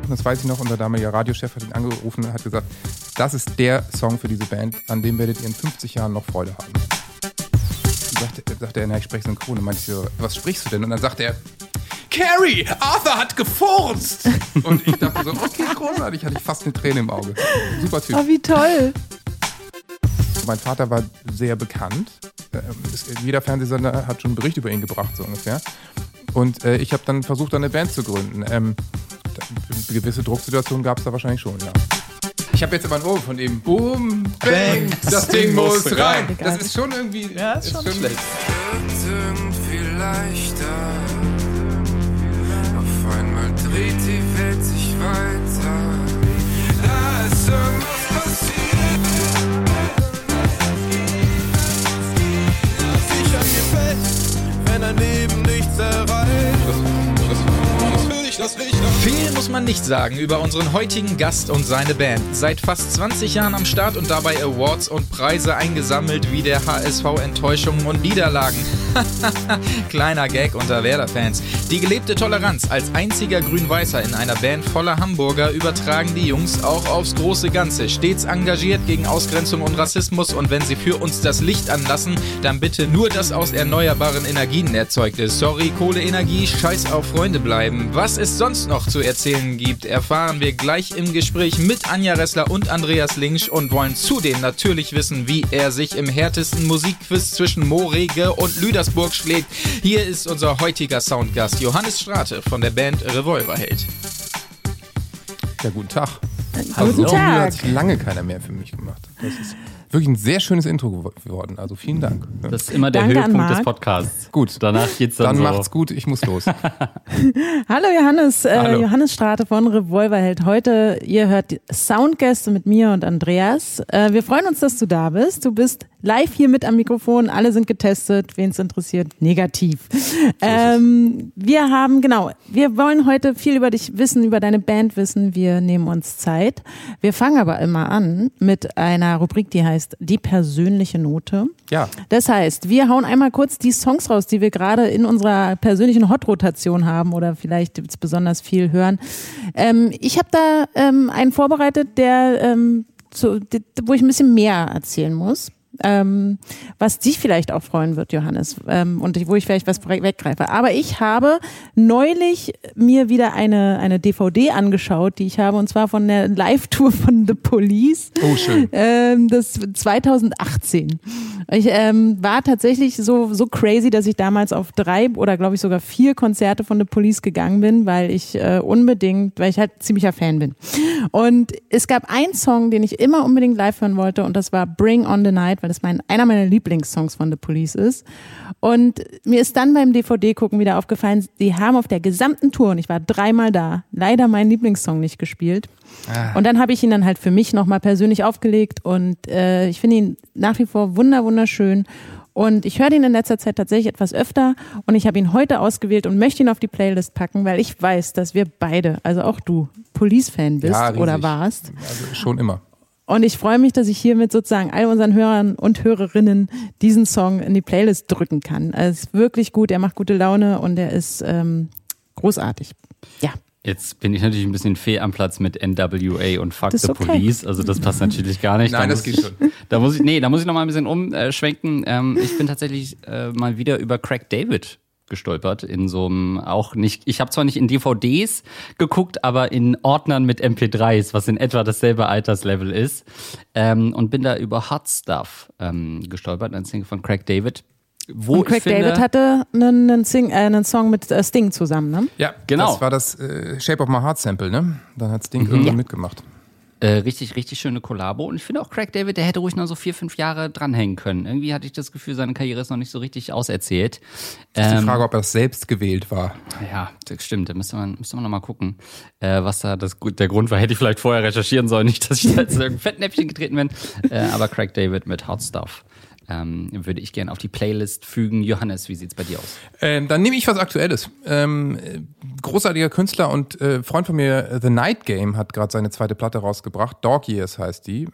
Das weiß ich noch, unser damaliger Radiochef hat ihn angerufen und hat gesagt, das ist der Song für diese Band, an dem werdet ihr in 50 Jahren noch Freude haben. Dann sagte er, na, ich spreche synchron. Und meinte ich so, was sprichst du denn? Und dann sagte er, Carrie, Arthur hat gefurzt. Und ich dachte so, okay, großartig, hatte ich fast eine Träne im Auge. Super Typ. Oh, wie toll. Mein Vater war sehr bekannt. Jeder Fernsehsender hat schon einen Bericht über ihn gebracht, so ungefähr. Und ich habe dann versucht, eine Band zu gründen. Eine gewisse Drucksituation gab es da wahrscheinlich schon, ja. Ich habe jetzt aber ein Ohr von ihm. Boom, bang, das Ding muss rein. Das ist schon irgendwie... Ja, ist schon schlecht. Irgendwie leichter. Auf einmal dreht die Welt sich weiter. Da ist irgendwas passiert. Lass dich an dir fest, wenn dein Leben nichts erreicht. Viel muss man nicht sagen über unseren heutigen Gast und seine Band. Seit fast 20 Jahren am Start und dabei Awards und Preise eingesammelt wie der HSV Enttäuschungen und Niederlagen. Kleiner Gag unter Werder-Fans. Die gelebte Toleranz als einziger Grün-Weißer in einer Band voller Hamburger übertragen die Jungs auch aufs große Ganze. Stets engagiert gegen Ausgrenzung und Rassismus und wenn sie für uns das Licht anlassen, dann bitte nur das aus erneuerbaren Energien erzeugt ist. Sorry, Kohleenergie, scheiß auf Freunde bleiben. Was es sonst noch zu erzählen gibt, erfahren wir gleich im Gespräch mit Anja Ressler und Andreas Linksch und wollen zudem natürlich wissen, wie er sich im härtesten Musikquiz zwischen Moorege und Lüdersburg schlägt. Hier ist unser heutiger Soundgast Johannes Strate von der Band Revolverheld. Ja, guten Tag. Guten So Tag. hat sich lange keiner mehr für mich gemacht. Das ist wirklich ein sehr schönes Intro geworden. Also vielen Dank. Das ist immer der Danke an Höhepunkt des Marc. Podcasts. Gut. Danach geht's dann so. Macht's gut, ich muss los. Hallo Johannes, Hallo. Johannes Strate von Revolverheld. Heute, ihr hört die Soundgäste mit mir und Andreas. Wir freuen uns, dass du da bist. Du bist live hier mit am Mikrofon. Alle sind getestet. Wen es interessiert, negativ. Wir wollen heute viel über dich wissen, über deine Band wissen. Wir nehmen uns Zeit. Wir fangen aber immer an mit einer Rubrik, die heißt Die persönliche Note. Ja. Das heißt, wir hauen einmal kurz die Songs raus, die wir gerade in unserer persönlichen Hot-Rotation haben oder vielleicht jetzt besonders viel hören. Ich habe da einen vorbereitet, wo ich ein bisschen mehr erzählen muss. Was dich vielleicht auch freuen wird, Johannes, und wo ich vielleicht was weggreife. Aber ich habe neulich mir wieder eine DVD angeschaut, die ich habe, und zwar von der Live-Tour von The Police. Oh, schön. Das 2018. Ich war tatsächlich so crazy, dass ich damals auf 3 oder glaube ich sogar 4 Konzerte von The Police gegangen bin, weil ich halt ziemlicher Fan bin. Und es gab einen Song, den ich immer unbedingt live hören wollte, und das war Bring on the Night, weil das einer meiner Lieblingssongs von The Police ist. Und mir ist dann beim DVD-Gucken wieder aufgefallen, die haben auf der gesamten Tour, und ich war 3-mal da, leider meinen Lieblingssong nicht gespielt. Und dann habe ich ihn dann halt für mich nochmal persönlich aufgelegt, und ich finde ihn nach wie vor wunderschön. Und ich höre ihn in letzter Zeit tatsächlich etwas öfter, und ich habe ihn heute ausgewählt und möchte ihn auf die Playlist packen, weil ich weiß, dass wir beide, also auch du, Police-Fan bist, Ja, riesig. oder warst. Also schon immer. Und ich freue mich, dass ich hiermit sozusagen all unseren Hörern und Hörerinnen diesen Song in die Playlist drücken kann. Also es ist wirklich gut, er macht gute Laune und er ist großartig. Ja. Jetzt bin ich natürlich ein bisschen fehl am Platz mit NWA und Fuck Das ist the okay. Police. Also das passt natürlich gar nicht. Nein, das geht schon. Da muss ich noch mal ein bisschen umschwenken. Ich bin tatsächlich mal wieder über Craig David gestolpert in so einem ich habe zwar nicht in DVDs geguckt, aber in Ordnern mit MP3s, was in etwa dasselbe Alterslevel ist, und bin da über Hot Stuff gestolpert, ein Single von Craig David. Und Craig David hatte einen Song mit Sting zusammen, ne? Ja, Genau. Das war das Shape of My Heart Sample, ne? Dann hat Sting irgendwann mitgemacht. Richtig schöne Kollabo. Und ich finde auch Craig David, der hätte ruhig noch so 4-5 Jahre dranhängen können. Irgendwie hatte ich das Gefühl, seine Karriere ist noch nicht so richtig auserzählt. Das ist die Frage, ob er selbst gewählt war. Ja, das stimmt. Da müsste man noch mal gucken, was da der Grund war. Hätte ich vielleicht vorher recherchieren sollen, nicht, dass ich da jetzt in irgendein Fettnäpfchen getreten bin. Aber Craig David mit Hot Stuff würde ich gerne auf die Playlist fügen. Johannes, wie sieht's bei dir aus? Dann nehme ich was Aktuelles. Großartiger Künstler und Freund von mir, The Night Game, hat gerade seine zweite Platte rausgebracht. Dog Years heißt die.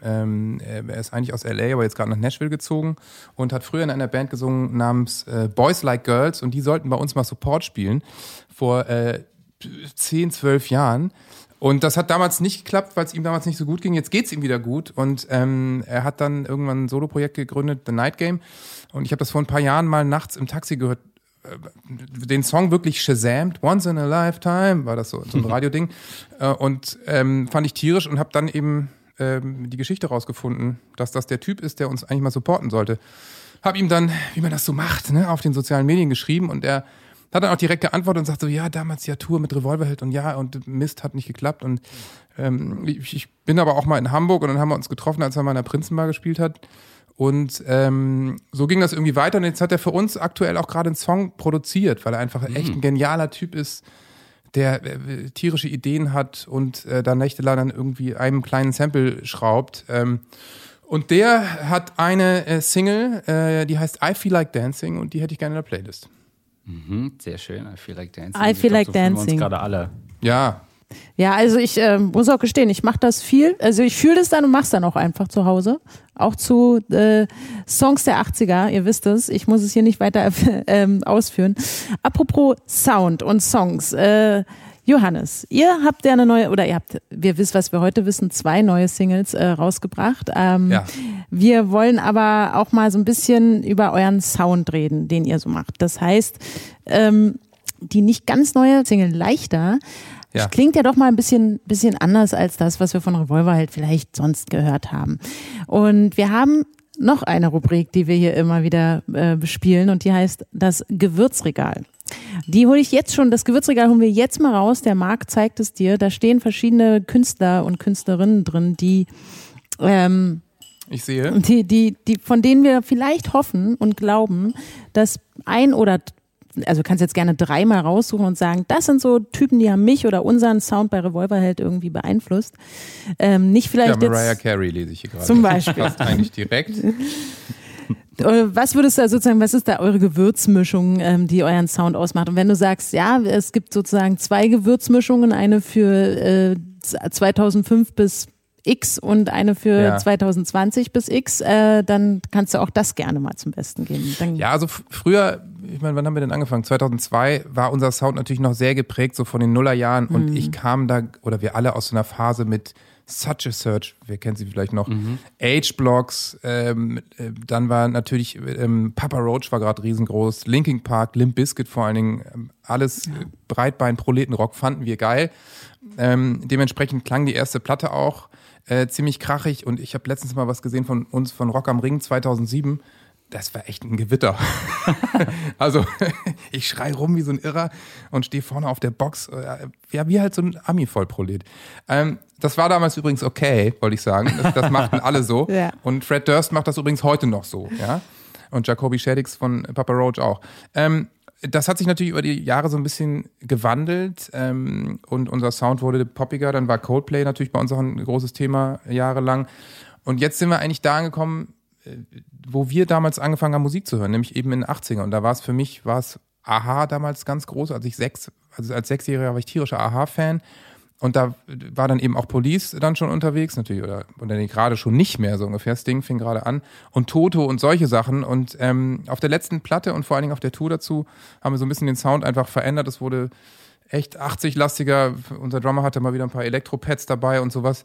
Er ist eigentlich aus LA, aber jetzt gerade nach Nashville gezogen und hat früher in einer Band gesungen namens Boys Like Girls, und die sollten bei uns mal Support spielen vor 10, 12 Jahren. Und das hat damals nicht geklappt, weil es ihm damals nicht so gut ging. Jetzt geht's ihm wieder gut. Und er hat dann irgendwann ein Soloprojekt gegründet, The Night Game. Und ich habe das vor ein paar Jahren mal nachts im Taxi gehört. Den Song wirklich shazamt. Once in a Lifetime war das so ein Radioding. Und fand ich tierisch und habe dann eben die Geschichte rausgefunden, dass das der Typ ist, der uns eigentlich mal supporten sollte. Hab ihm dann, wie man das so macht, ne, auf den sozialen Medien geschrieben und er hat dann auch direkt geantwortet und sagt so, ja, damals ja Tour mit Revolverheld und ja, und Mist, hat nicht geklappt. Und ich bin aber auch mal in Hamburg und dann haben wir uns getroffen, als er mal in der Prinzenbar gespielt hat. Und so ging das irgendwie weiter und jetzt hat er für uns aktuell auch gerade einen Song produziert, weil er einfach echt ein genialer Typ ist, der tierische Ideen hat und da nächtelang dann irgendwie einem kleinen Sample schraubt. Und der hat eine Single, die heißt I Feel Like Dancing und die hätte ich gerne in der Playlist. Sehr schön, I Feel Like Dancing. I Feel Like so fühlen wir Dancing. uns gerade alle. Ja, Ja, also ich muss auch gestehen, ich mache das viel. Also ich fühle das dann und mache es dann auch einfach zu Hause. Auch zu Songs der 80er, ihr wisst es. Ich muss es hier nicht weiter ausführen. Apropos Sound und Songs. Johannes, ihr habt ja eine neue, oder wir wisst, was wir heute wissen, 2 neue Singles rausgebracht. ja. Wir wollen aber auch mal so ein bisschen über euren Sound reden, den ihr so macht. Das heißt, die nicht ganz neue Single Leichter Ja. klingt ja doch mal ein bisschen anders als das, was wir von Revolverheld vielleicht sonst gehört haben. Und wir haben noch eine Rubrik, die wir hier immer wieder bespielen und die heißt das Gewürzregal. Die hole ich jetzt schon, das Gewürzregal holen wir jetzt mal raus. Der Marc zeigt es dir. Da stehen verschiedene Künstler und Künstlerinnen drin, die Ich sehe. die von denen wir vielleicht hoffen und glauben, dass also kannst jetzt gerne 3 mal raussuchen und sagen, das sind so Typen, die haben mich oder unseren Sound bei Revolverheld irgendwie beeinflusst. Nicht vielleicht Ja, Mariah jetzt Carey lese ich hier gerade. zum Beispiel. Fast eigentlich direkt. Was würdest du da sozusagen, was ist da eure Gewürzmischung, die euren Sound ausmacht? Und wenn du sagst, ja, es gibt sozusagen 2 Gewürzmischungen, eine für 2005 bis X und eine für 2020 bis X, dann kannst du auch das gerne mal zum Besten geben. Dann Ja, also früher, ich meine, wann haben wir denn angefangen? 2002 war unser Sound natürlich noch sehr geprägt, so von den Nullerjahren. Und ich kam da, oder wir alle aus so einer Phase mit Such a Search, wer kennt sie vielleicht noch, H-Blocks, dann war natürlich Papa Roach war gerade riesengroß, Linkin Park, Limp Bizkit vor allen Dingen, alles Breitbein, Proletenrock fanden wir geil. Dementsprechend klang die erste Platte auch ziemlich krachig und ich habe letztens mal was gesehen von uns, von Rock am Ring 2007. Das war echt ein Gewitter. Also ich schrei rum wie so ein Irrer und stehe vorne auf der Box. Ja, wie halt so ein Ami-Vollprolet. Das war damals übrigens okay, wollte ich sagen. Das machten alle so. Ja. Und Fred Durst macht das übrigens heute noch so. Ja? Und Jacoby Shaddix von Papa Roach auch. Das hat sich natürlich über die Jahre so ein bisschen gewandelt und unser Sound wurde poppiger. Dann war Coldplay natürlich bei uns auch ein großes Thema jahrelang. Und jetzt sind wir eigentlich da angekommen, wo wir damals angefangen haben, Musik zu hören, nämlich eben in den 80ern. Und da war es für mich, Aha damals ganz groß. Als 6-Jähriger war ich tierischer Aha-Fan. Und da war dann eben auch Police dann schon unterwegs, natürlich, oder gerade schon nicht mehr so ungefähr. Das Ding fing gerade an. Und Toto und solche Sachen. Und auf der letzten Platte und vor allen Dingen auf der Tour dazu haben wir so ein bisschen den Sound einfach verändert. Es wurde echt 80-lastiger. Unser Drummer hatte mal wieder ein paar Elektropads dabei und sowas.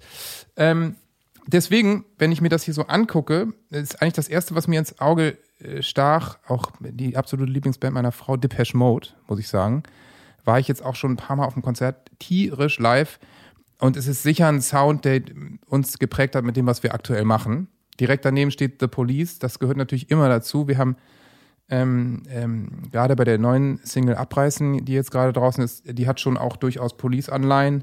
Deswegen, wenn ich mir das hier so angucke, ist eigentlich das Erste, was mir ins Auge stach, auch die absolute Lieblingsband meiner Frau, Depeche Mode, muss ich sagen. War ich jetzt auch schon ein paar Mal auf dem Konzert, tierisch live. Und es ist sicher ein Sound, der uns geprägt hat mit dem, was wir aktuell machen. Direkt daneben steht The Police, das gehört natürlich immer dazu. Wir haben gerade bei der neuen Single Abreißen, die jetzt gerade draußen ist, die hat schon auch durchaus Police-Anleihen.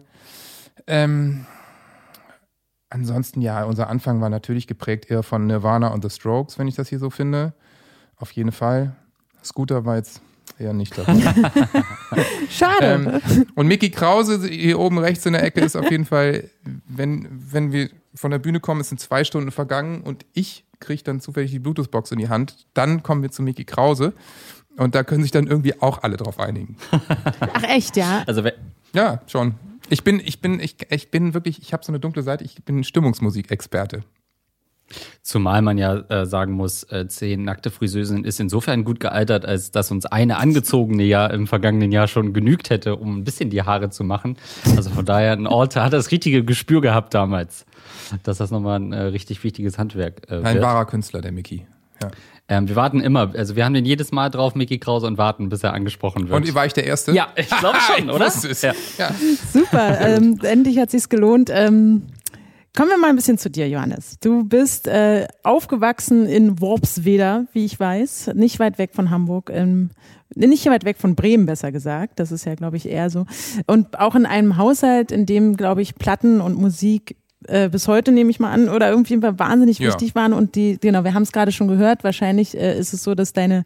Ansonsten, ja, unser Anfang war natürlich geprägt eher von Nirvana und The Strokes, wenn ich das hier so finde. Auf jeden Fall. Scooter war jetzt eher nicht dabei. schade. Und Mickey Krause, hier oben rechts in der Ecke, ist auf jeden Fall, wenn wir von der Bühne kommen, es sind 2 Stunden vergangen und ich kriege dann zufällig die Bluetooth-Box in die Hand, dann kommen wir zu Mickey Krause und da können sich dann irgendwie auch alle drauf einigen. Ach echt, ja? Also Ja, schon. Ich bin wirklich, ich habe so eine dunkle Seite, ich bin Stimmungsmusikexperte. Zumal man ja sagen muss, 10 nackte Friseusen ist insofern gut gealtert, als dass uns eine angezogene ja im vergangenen Jahr schon genügt hätte, um ein bisschen die Haare zu machen. Also von daher, ein Alter hat das richtige Gespür gehabt damals, dass das nochmal ein richtig wichtiges Handwerk wird. Ein wahrer Künstler, der Mickey. Ja. Wir warten immer, also wir haben den jedes Mal drauf, Mickey Krause, und warten, bis er angesprochen wird. Und war ich der Erste? Ja, ich glaube schon, oder? Ich wusste es. Ja. Ja. Super, endlich hat sich's gelohnt. Kommen wir mal ein bisschen zu dir, Johannes. Du bist aufgewachsen in Worpswede, wie ich weiß, nicht weit weg von Hamburg, nicht weit weg von Bremen, besser gesagt. Das ist ja, glaube ich, eher so. Und auch in einem Haushalt, in dem, glaube ich, Platten und Musik bis heute, nehme ich mal an, oder irgendwie wahnsinnig wichtig waren. Und genau, wir haben es gerade schon gehört, wahrscheinlich ist es so, dass deine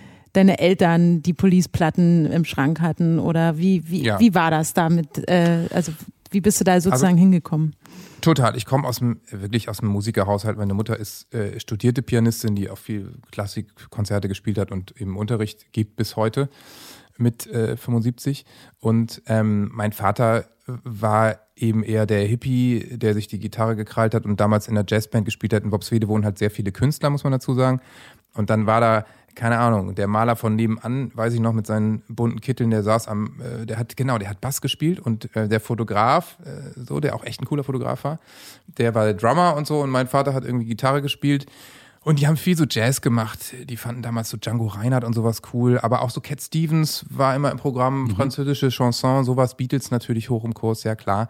Eltern die Police-Platten im Schrank hatten, oder wie war das damit? Also wie bist du da sozusagen hingekommen? Total. Ich komme wirklich aus dem Musikerhaushalt. Meine Mutter ist studierte Pianistin, die auch viel Klassikkonzerte gespielt hat und eben Unterricht gibt bis heute mit 75. Und mein Vater war eben eher der Hippie, der sich die Gitarre gekrallt hat und damals in der Jazzband gespielt hat. In Worpswede wohnen halt sehr viele Künstler, muss man dazu sagen. Und dann war da, keine Ahnung, der Maler von nebenan, weiß ich noch, mit seinen bunten Kitteln, der saß der hat Bass gespielt, und der Fotograf, der auch echt ein cooler Fotograf war, der war der Drummer und so, und mein Vater hat irgendwie Gitarre gespielt. Und die haben viel so Jazz gemacht. Die fanden damals so Django Reinhardt und sowas cool. Aber auch so Cat Stevens war immer im Programm, französische Chanson, sowas, Beatles natürlich hoch im Kurs, ja klar.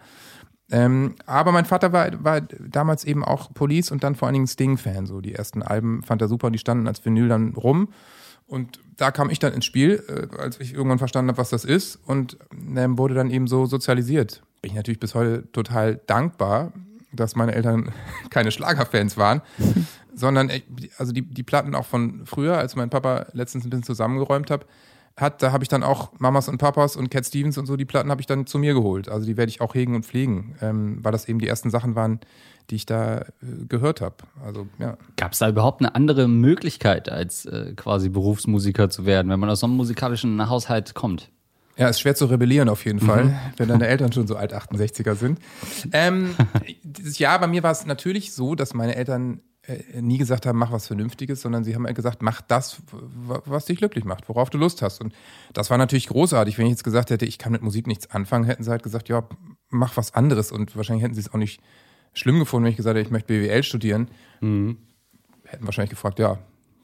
Aber mein Vater war damals eben auch Police und dann vor allen Dingen Sting-Fan. So die ersten Alben fand er super und die standen als Vinyl dann rum. Und da kam ich dann ins Spiel, als ich irgendwann verstanden habe, was das ist, und wurde dann eben so sozialisiert. Bin ich natürlich bis heute total dankbar, dass meine Eltern keine Schlagerfans waren, sondern also die Platten auch von früher, als mein Papa letztens ein bisschen zusammengeräumt hat, da habe ich dann auch Mamas und Papas und Cat Stevens und so, die Platten habe ich dann zu mir geholt. Also die werde ich auch hegen und pflegen, weil das eben die ersten Sachen waren, die ich da gehört habe. Also, ja. Gab es da überhaupt eine andere Möglichkeit, als quasi Berufsmusiker zu werden, wenn man aus so einem musikalischen Haushalt kommt? Ja, ist schwer zu rebellieren auf jeden Fall, wenn deine Eltern schon so alt 68er sind. Ja, bei mir war es natürlich so, dass meine Eltern nie gesagt haben, mach was Vernünftiges, sondern sie haben gesagt, mach das, was dich glücklich macht, worauf du Lust hast. Und das war natürlich großartig. Wenn ich jetzt gesagt hätte, ich kann mit Musik nichts anfangen, hätten sie halt gesagt, ja, mach was anderes. Und wahrscheinlich hätten sie es auch nicht schlimm gefunden, wenn ich gesagt hätte, ich möchte BWL studieren. Hätten wahrscheinlich gefragt, ja,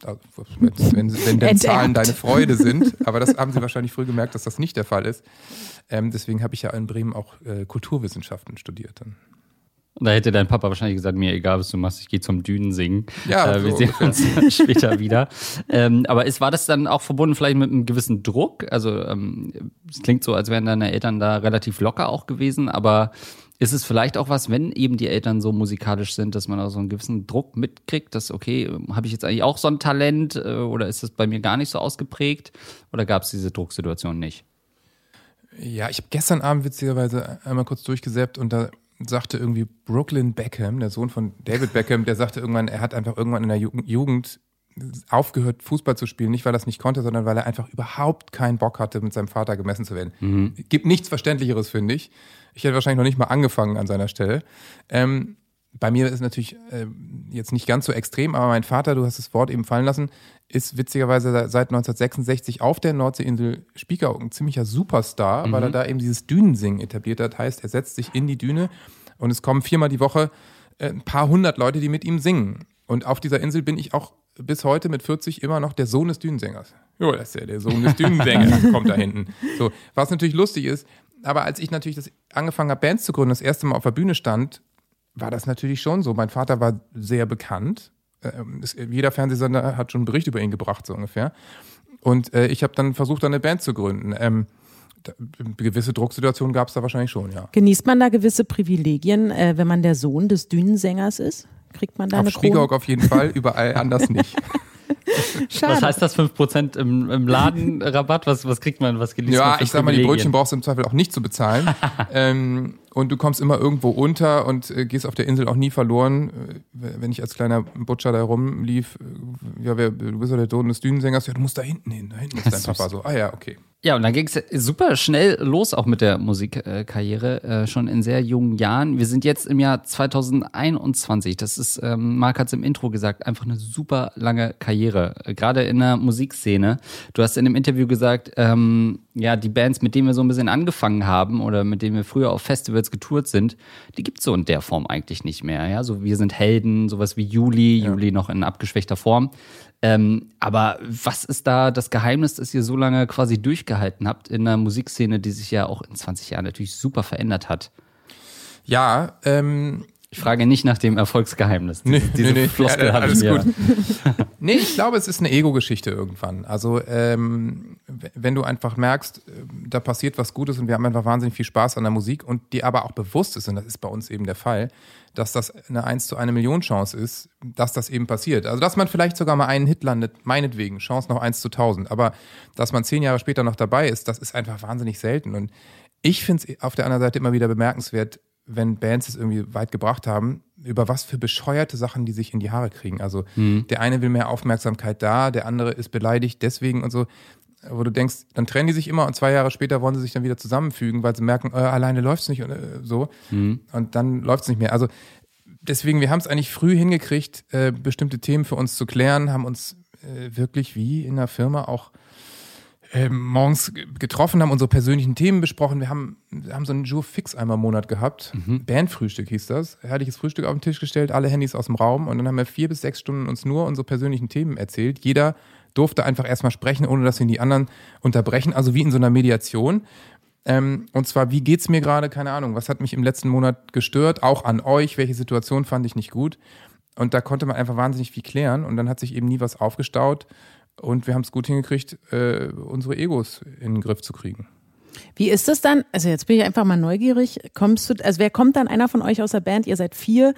wenn denn Zahlen deine Freude sind. Aber das haben sie wahrscheinlich früh gemerkt, dass das nicht der Fall ist. Deswegen habe ich ja in Bremen auch Kulturwissenschaften studiert dann. Und da hätte dein Papa wahrscheinlich gesagt, mir egal, was du machst, ich gehe zum Dünensingen. Ja, wir sehen uns später wieder. Aber war das dann auch verbunden vielleicht mit einem gewissen Druck? Also es klingt so, als wären deine Eltern da relativ locker auch gewesen, aber ist es vielleicht auch was, wenn eben die Eltern so musikalisch sind, dass man auch so einen gewissen Druck mitkriegt, dass, okay, habe ich jetzt eigentlich auch so ein Talent oder ist das bei mir gar nicht so ausgeprägt? Oder gab es diese Drucksituation nicht? Ja, ich habe gestern Abend witzigerweise einmal kurz durchgesäppt und da sagte irgendwie Brooklyn Beckham, der Sohn von David Beckham, der sagte irgendwann, er hat einfach irgendwann in der Jugend aufgehört, Fußball zu spielen. Nicht, weil er es nicht konnte, sondern weil er einfach überhaupt keinen Bock hatte, mit seinem Vater gemessen zu werden. Gibt nichts Verständlicheres, finde ich. Ich hätte wahrscheinlich noch nicht mal angefangen an seiner Stelle. Bei mir ist es natürlich jetzt nicht ganz so extrem, aber mein Vater, du hast das Wort eben fallen lassen, ist witzigerweise seit 1966 auf der Nordseeinsel Spiekeroog ein ziemlicher Superstar, weil er da eben dieses Dünensingen etabliert hat. Heißt, er setzt sich in die Düne und es kommen 4-mal die Woche ein paar hundert Leute, die mit ihm singen. Und auf dieser Insel bin ich auch bis heute mit 40 immer noch der Sohn des Dünensängers. Jo, das ist ja der Sohn des Dünensängers, kommt da hinten. So, was natürlich lustig ist, aber als ich natürlich angefangen habe, Bands zu gründen, das erste Mal auf der Bühne stand, war das natürlich schon so. Mein Vater war sehr bekannt. Jeder Fernsehsender hat schon einen Bericht über ihn gebracht, so ungefähr. Und ich habe dann versucht, eine Band zu gründen. Gewisse Drucksituationen gab es da wahrscheinlich schon, ja. Genießt man da gewisse Privilegien, wenn man der Sohn des Dünensängers ist? Kriegt man da eine Krone? Auf Spiekeroog auf jeden Fall, überall anders nicht. Schade. Was heißt das, 5% im Laden Rabatt? Was kriegt man, was genießt man? Ja, ich sag mal, die Brötchen brauchst du im Zweifel auch nicht zu bezahlen. und du kommst immer irgendwo unter und gehst auf der Insel auch nie verloren. Wenn ich als kleiner Butcher da rumlief, ja, du bist ja der Sohn des Dünensängers, ja, du musst da hinten hin, da hinten ist dein Papa. So, ja, okay. Ja, und dann ging es super schnell los, auch mit der Musikkarriere, schon in sehr jungen Jahren. Wir sind jetzt im Jahr 2021. Das ist, Marc hat es im Intro gesagt, einfach eine super lange Karriere, gerade in der Musikszene. Du hast in dem Interview gesagt, ja, die Bands, mit denen wir so ein bisschen angefangen haben oder mit denen wir früher auf Festivals getourt sind, die gibt's so in der Form eigentlich nicht mehr. Ja, so Wir sind Helden, sowas wie Juli noch in abgeschwächter Form. Aber was ist da das Geheimnis, dass ihr so lange quasi durchgehalten habt in einer Musikszene, die sich ja auch in 20 Jahren natürlich super verändert hat? Ja, ich frage nicht nach dem Erfolgsgeheimnis. Diese Floskel ja, habe alles ich mir. gut. Nee, ich glaube, es ist eine Ego-Geschichte irgendwann. Also wenn du einfach merkst, da passiert was Gutes und wir haben einfach wahnsinnig viel Spaß an der Musik und dir aber auch bewusst ist, und das ist bei uns eben der Fall, dass das eine 1 zu 1 Million Chance ist, dass das eben passiert. Also dass man vielleicht sogar mal einen Hit landet, meinetwegen, Chance noch 1 zu 1000. Aber dass man 10 Jahre später noch dabei ist, das ist einfach wahnsinnig selten. Und ich finde es auf der anderen Seite immer wieder bemerkenswert, wenn Bands es irgendwie weit gebracht haben, über was für bescheuerte Sachen die sich in die Haare kriegen. Also der eine will mehr Aufmerksamkeit da, der andere ist beleidigt deswegen und so, wo du denkst, dann trennen die sich immer und 2 Jahre später wollen sie sich dann wieder zusammenfügen, weil sie merken, alleine läuft's nicht und so. Und dann läuft's nicht mehr. Also deswegen, wir haben es eigentlich früh hingekriegt, bestimmte Themen für uns zu klären, haben uns wirklich wie in der Firma auch morgens getroffen, haben unsere persönlichen Themen besprochen. Wir haben so einen Jour fix einmal im Monat gehabt. Bandfrühstück hieß das. Herrliches Frühstück auf den Tisch gestellt, alle Handys aus dem Raum und dann haben wir 4 bis 6 Stunden uns nur unsere persönlichen Themen erzählt. Jeder durfte einfach erstmal sprechen, ohne dass ihn die anderen unterbrechen. Also wie in so einer Mediation. Und zwar, wie geht's mir gerade? Keine Ahnung. Was hat mich im letzten Monat gestört? Auch an euch. Welche Situation fand ich nicht gut? Und da konnte man einfach wahnsinnig viel klären und dann hat sich eben nie was aufgestaut. Und wir haben es gut hingekriegt, unsere Egos in den Griff zu kriegen. Wie ist das dann? Also jetzt bin ich einfach mal neugierig. Wer kommt dann einer von euch aus der Band? Ihr seid 4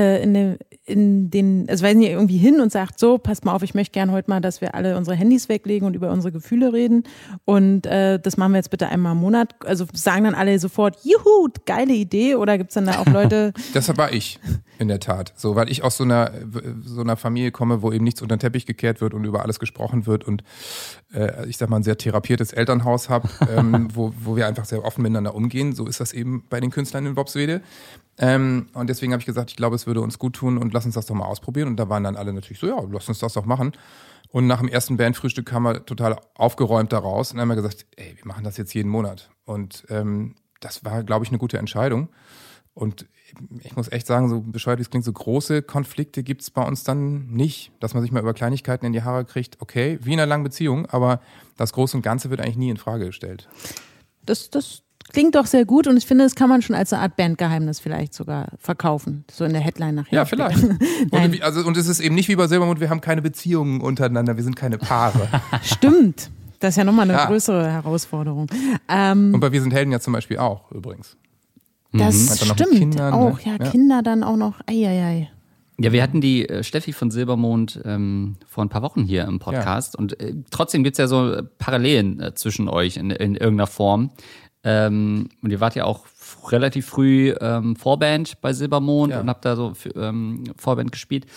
also weiß nicht, irgendwie hin und sagt so, passt mal auf, ich möchte gern heute mal, dass wir alle unsere Handys weglegen und über unsere Gefühle reden. Und das machen wir jetzt bitte einmal im Monat. Also sagen dann alle sofort, juhu, geile Idee. Oder gibt's dann da auch Leute? Das war ich, in der Tat. So, weil ich aus so einer Familie komme, wo eben nichts unter den Teppich gekehrt wird und über alles gesprochen wird und ich sag mal ein sehr therapiertes Elternhaus habe, wo wir einfach sehr offen miteinander umgehen. So ist das eben bei den Künstlern in Bobswede. Und deswegen habe ich gesagt, ich glaube, es würde uns gut tun und lass uns das doch mal ausprobieren. Und da waren dann alle natürlich so, ja, lass uns das doch machen. Und nach dem ersten Bandfrühstück kamen wir total aufgeräumt da raus und haben wir gesagt, ey, wir machen das jetzt jeden Monat. Und das war, glaube ich, eine gute Entscheidung. Und ich muss echt sagen, so bescheuert wie es klingt, so große Konflikte gibt es bei uns dann nicht, dass man sich mal über Kleinigkeiten in die Haare kriegt. Okay, wie in einer langen Beziehung, aber das Große und Ganze wird eigentlich nie in Frage gestellt. Das klingt doch sehr gut und ich finde, das kann man schon als eine Art Bandgeheimnis vielleicht sogar verkaufen, so in der Headline nachher. Ja, vielleicht. Und es ist eben nicht wie bei Silbermond, wir haben keine Beziehungen untereinander, wir sind keine Paare. Stimmt, das ist ja nochmal eine größere Herausforderung. Und bei Wir sind Helden ja zum Beispiel auch übrigens. Das stimmt Kinder, auch, ne? ja, Kinder dann auch noch, eieiei. Ja, wir hatten die Steffi von Silbermond vor ein paar Wochen hier im Podcast und trotzdem gibt's ja so Parallelen zwischen euch in irgendeiner Form. Und ihr wart ja auch relativ früh Vorband bei Silbermond und habt da so Vorband gespielt.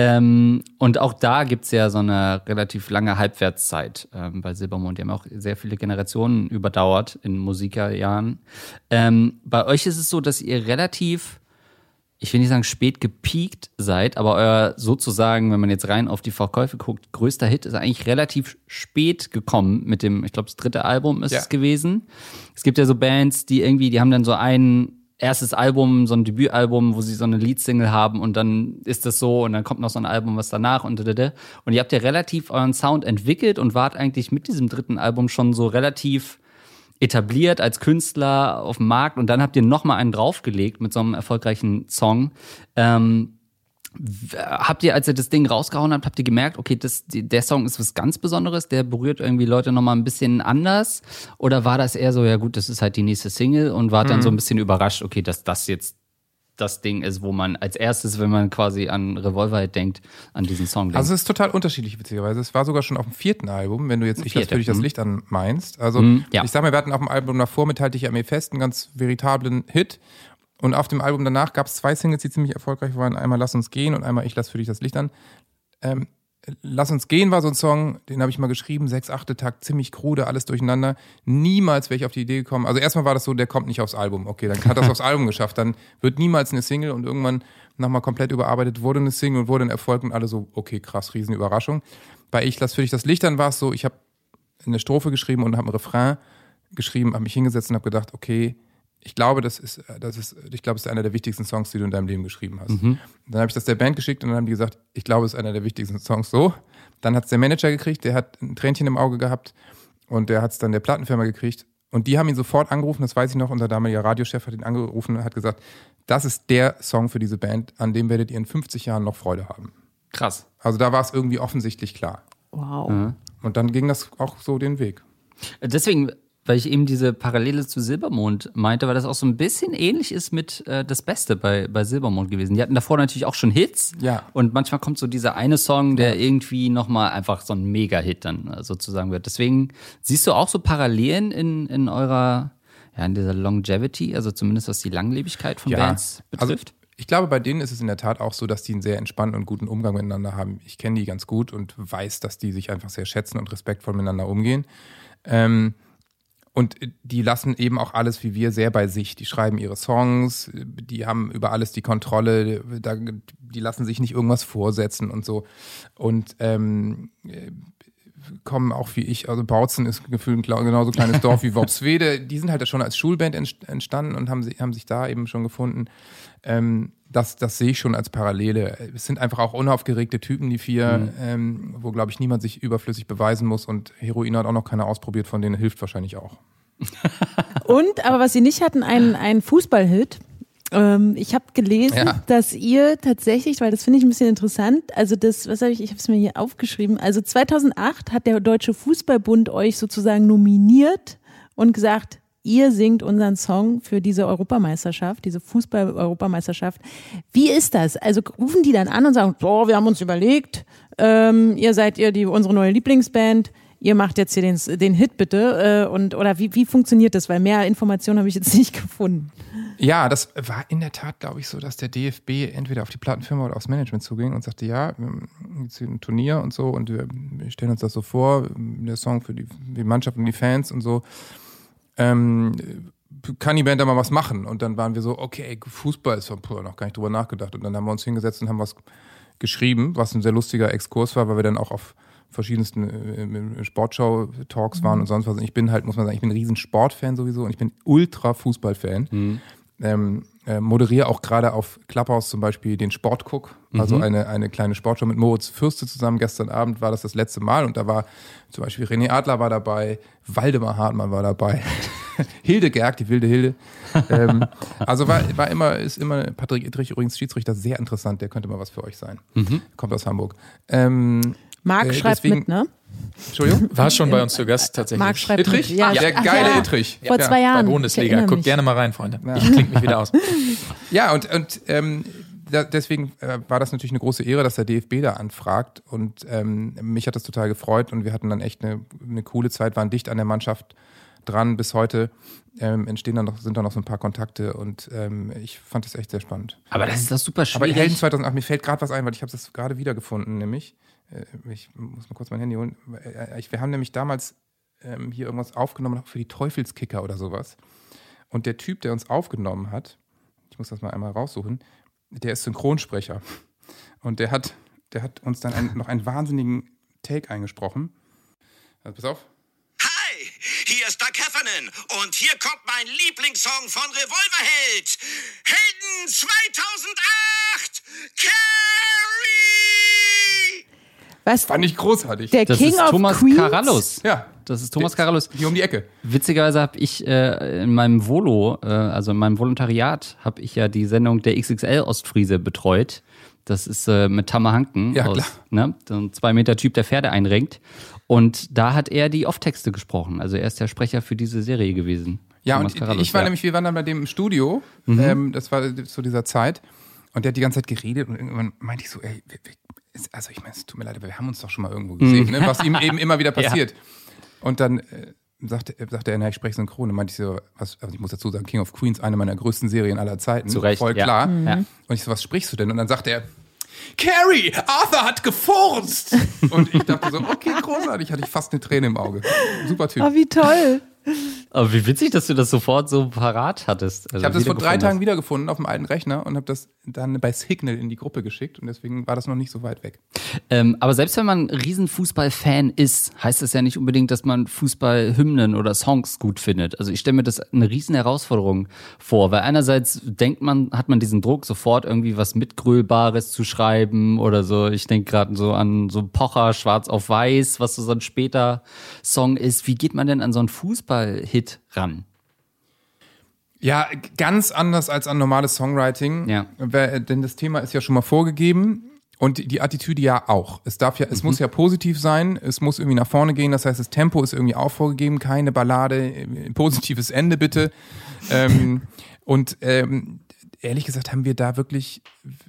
Und auch da gibt's ja so eine relativ lange Halbwertszeit bei Silbermond. Die haben auch sehr viele Generationen überdauert in Musikerjahren. Bei euch ist es so, dass ihr relativ, ich will nicht sagen spät gepiekt seid, aber euer sozusagen, wenn man jetzt rein auf die Verkäufe guckt, größter Hit ist eigentlich relativ spät gekommen mit dem, ich glaube, das 3. Album ist es gewesen. Es gibt ja so Bands, die haben dann so ein erstes Album, so ein Debütalbum, wo sie so eine Leadsingle haben und dann ist das so und dann kommt noch so ein Album, was danach und ihr habt ja relativ euren Sound entwickelt und wart eigentlich mit diesem 3. Album schon so relativ etabliert als Künstler auf dem Markt und dann habt ihr nochmal einen draufgelegt mit so einem erfolgreichen Song. Habt ihr, als ihr das Ding rausgehauen habt ihr gemerkt, okay, der Song ist was ganz Besonderes, der berührt irgendwie Leute nochmal ein bisschen anders? Oder war das eher so, ja gut, das ist halt die nächste Single und wart dann so ein bisschen überrascht, okay, dass das jetzt das Ding ist, wo man als erstes, wenn man quasi an Revolverheld denkt, an diesen Song denkt. Also es ist total unterschiedlich, witzigerweise. Es war sogar schon auf dem 4. Album, wenn du jetzt Ich lass für dich das Licht an meinst. Also ich sag mal, wir hatten auf dem Album davor mit Halt dich an mir fest einen ganz veritablen Hit. Und auf dem Album danach gab es 2 Singles, die ziemlich erfolgreich waren. Einmal Lass uns gehen und einmal Ich lass für dich das Licht an. Lass uns gehen war so ein Song, den habe ich mal geschrieben, 6/8-Takt, ziemlich krude, alles durcheinander. Niemals wäre ich auf die Idee gekommen. Also erstmal war das so, der kommt nicht aufs Album. Okay, dann hat das aufs Album geschafft. Dann wird niemals eine Single und irgendwann nochmal komplett überarbeitet, wurde eine Single und wurde ein Erfolg und alle so, okay, krass, Riesenüberraschung. Bei Ich lass für dich das Licht an war es so, ich habe eine Strophe geschrieben und habe einen Refrain geschrieben, habe mich hingesetzt und habe gedacht, okay, ich glaube, das ist einer der wichtigsten Songs, die du in deinem Leben geschrieben hast. Dann habe ich das der Band geschickt und dann haben die gesagt, ich glaube, es ist einer der wichtigsten Songs so. Dann hat es der Manager gekriegt, der hat ein Tränchen im Auge gehabt und der hat es dann der Plattenfirma gekriegt. Und die haben ihn sofort angerufen, das weiß ich noch, unser damaliger Radiochef hat ihn angerufen und hat gesagt, das ist der Song für diese Band, an dem werdet ihr in 50 Jahren noch Freude haben. Krass. Also da war es irgendwie offensichtlich klar. Wow. Und dann ging das auch so den Weg. Deswegen, weil ich eben diese Parallele zu Silbermond meinte, weil das auch so ein bisschen ähnlich ist mit Das Beste bei Silbermond gewesen. Die hatten davor natürlich auch schon Hits. Ja. Und manchmal kommt so dieser eine Song, der irgendwie nochmal einfach so ein Mega-Hit dann sozusagen wird. Deswegen siehst du auch so Parallelen in eurer, in dieser Longevity, also zumindest was die Langlebigkeit von Bands betrifft? Also ich glaube, bei denen ist es in der Tat auch so, dass die einen sehr entspannten und guten Umgang miteinander haben. Ich kenne die ganz gut und weiß, dass die sich einfach sehr schätzen und respektvoll miteinander umgehen. Und die lassen eben auch alles wie wir sehr bei sich. Die schreiben ihre Songs, die haben über alles die Kontrolle, die lassen sich nicht irgendwas vorsetzen und so. Und kommen auch wie ich, also Bautzen ist gefühlt genauso kleines Dorf wie Worpswede. Die sind halt schon als Schulband entstanden und haben sich da eben schon gefunden. Das sehe ich schon als Parallele. Es sind einfach auch unaufgeregte Typen, die 4, wo, glaube ich, niemand sich überflüssig beweisen muss und Heroin hat auch noch keiner ausprobiert, von denen hilft wahrscheinlich auch. Und, aber was sie nicht hatten, ein Fußballhit. Ich habe gelesen, dass ihr tatsächlich, weil das finde ich ein bisschen interessant, also ich habe es mir hier aufgeschrieben, also 2008 hat der Deutsche Fußballbund euch sozusagen nominiert und gesagt, ihr singt unseren Song für diese Europameisterschaft, diese Fußball-Europameisterschaft. Wie ist das? Also rufen die dann an und sagen, wir haben uns überlegt, ihr seid unsere neue Lieblingsband, ihr macht jetzt hier den Hit bitte, oder wie funktioniert das? Weil mehr Informationen habe ich jetzt nicht gefunden. Ja, das war in der Tat, glaube ich, so, dass der DFB entweder auf die Plattenfirma oder aufs Management zuging und sagte, ja, wir haben jetzt hier ein Turnier und so und wir stellen uns das so vor, der Song für die Mannschaft und die Fans und so. Kann die Band da mal was machen? Und dann waren wir so, okay, Fußball ist noch gar nicht drüber nachgedacht. Und dann haben wir uns hingesetzt und haben was geschrieben, was ein sehr lustiger Exkurs war, weil wir dann auch auf verschiedensten Sportschau-Talks waren und sonst was. Und ich bin halt, muss man sagen, ich bin ein riesen Sportfan sowieso und ich bin ultra Fußballfan. Moderiere auch gerade auf Clubhouse zum Beispiel den Sportguck, also eine kleine Sportshow mit Moritz Fürste zusammen. Gestern Abend war das letzte Mal und da war zum Beispiel René Adler war dabei, Waldemar Hartmann war dabei, Hilde Gerg, die wilde Hilde. Also ist immer Patrick Ittrich, übrigens Schiedsrichter, sehr interessant, der könnte mal was für euch sein. Kommt aus Hamburg. Marc schreibt mit, ne? Entschuldigung? War schon bei uns zu Gast tatsächlich. Marc schreibt Ittrich? mit. Ja. Der geile Ittrich. Vor 2 Jahren. Bei Bundesliga. Guckt gerne mal rein, Freunde. Ja. Ich klinge mich wieder aus. Ja, und deswegen war das natürlich eine große Ehre, dass der DFB da anfragt und mich hat das total gefreut und wir hatten dann echt eine coole Zeit, waren dicht an der Mannschaft dran. Bis heute sind da noch so ein paar Kontakte und ich fand das echt sehr spannend. Aber das ist doch super schwierig. Aber Helden 2008, mir fällt gerade was ein, weil ich habe das gerade wiedergefunden, nämlich ich muss mal kurz mein Handy holen. Wir haben nämlich damals hier irgendwas aufgenommen für die Teufelskicker oder sowas. Und der Typ, der uns aufgenommen hat, ich muss das mal einmal raussuchen, der ist Synchronsprecher. Und der hat uns dann noch einen wahnsinnigen Take eingesprochen. Also pass auf. Hi, hier ist Doug Heffernan und hier kommt mein Lieblingssong von Revolverheld. Helden 2008, Carrie! Was? Fand ich großartig. Der Das King ist of Thomas Queens? Karallus. Ja. Das ist Thomas Karallus. Hier um die Ecke. Witzigerweise habe ich in meinem also in meinem Volontariat, habe ich ja die Sendung der XXL Ostfriese betreut. Das ist mit Tamme Hanken, Ja, klar. so ein 2 Meter Typ, der Pferde einrenkt. Und da hat er die Off-Texte gesprochen. Also er ist der Sprecher für diese Serie gewesen. Ja, Thomas und Carallus, wir waren dann bei dem im Studio, das war zu dieser Zeit, und der hat die ganze Zeit geredet und irgendwann meinte ich so, ey, also ich meine, es tut mir leid, aber wir haben uns doch schon mal irgendwo gesehen, ne, was ihm eben immer wieder passiert. Und dann sagte er, na, ich spreche synchron. Und meinte ich so, also ich muss dazu sagen, King of Queens, eine meiner größten Serien aller Zeiten. Zu Recht, voll ja. klar. Ja. Und ich so, was sprichst du denn? Und dann sagte er, Carrie, Arthur hat gefurzt. Und ich dachte so, okay, großartig, hatte ich fast eine Träne im Auge. Super Typ. Oh, wie toll. Aber wie witzig, dass du das sofort so parat hattest. Also Ich habe das vor 3 wiedergefunden Tagen hast. wiedergefunden auf dem alten Rechner und habe das dann bei Signal in die Gruppe geschickt und deswegen war das noch nicht so weit weg. Aber selbst wenn man ein Riesenfußball-Fan ist, heißt das ja nicht unbedingt, dass man Fußball-Hymnen oder Songs gut findet. Also ich stelle mir das eine riesen Herausforderung vor, weil einerseits hat man diesen Druck, sofort irgendwie was Mitgrölbares zu schreiben oder so. Ich denke gerade so an so Pocher, Schwarz auf Weiß, was so ein später Song ist. Wie geht man denn an so einen Fußball-Hit ran? Ja, ganz anders als an normales Songwriting, Ja. Denn das Thema ist ja schon mal vorgegeben und die Attitüde ja auch. Es muss ja positiv sein, es muss irgendwie nach vorne gehen, das heißt, das Tempo ist irgendwie auch vorgegeben, keine Ballade, positives Ende bitte. Ehrlich gesagt haben wir da wirklich,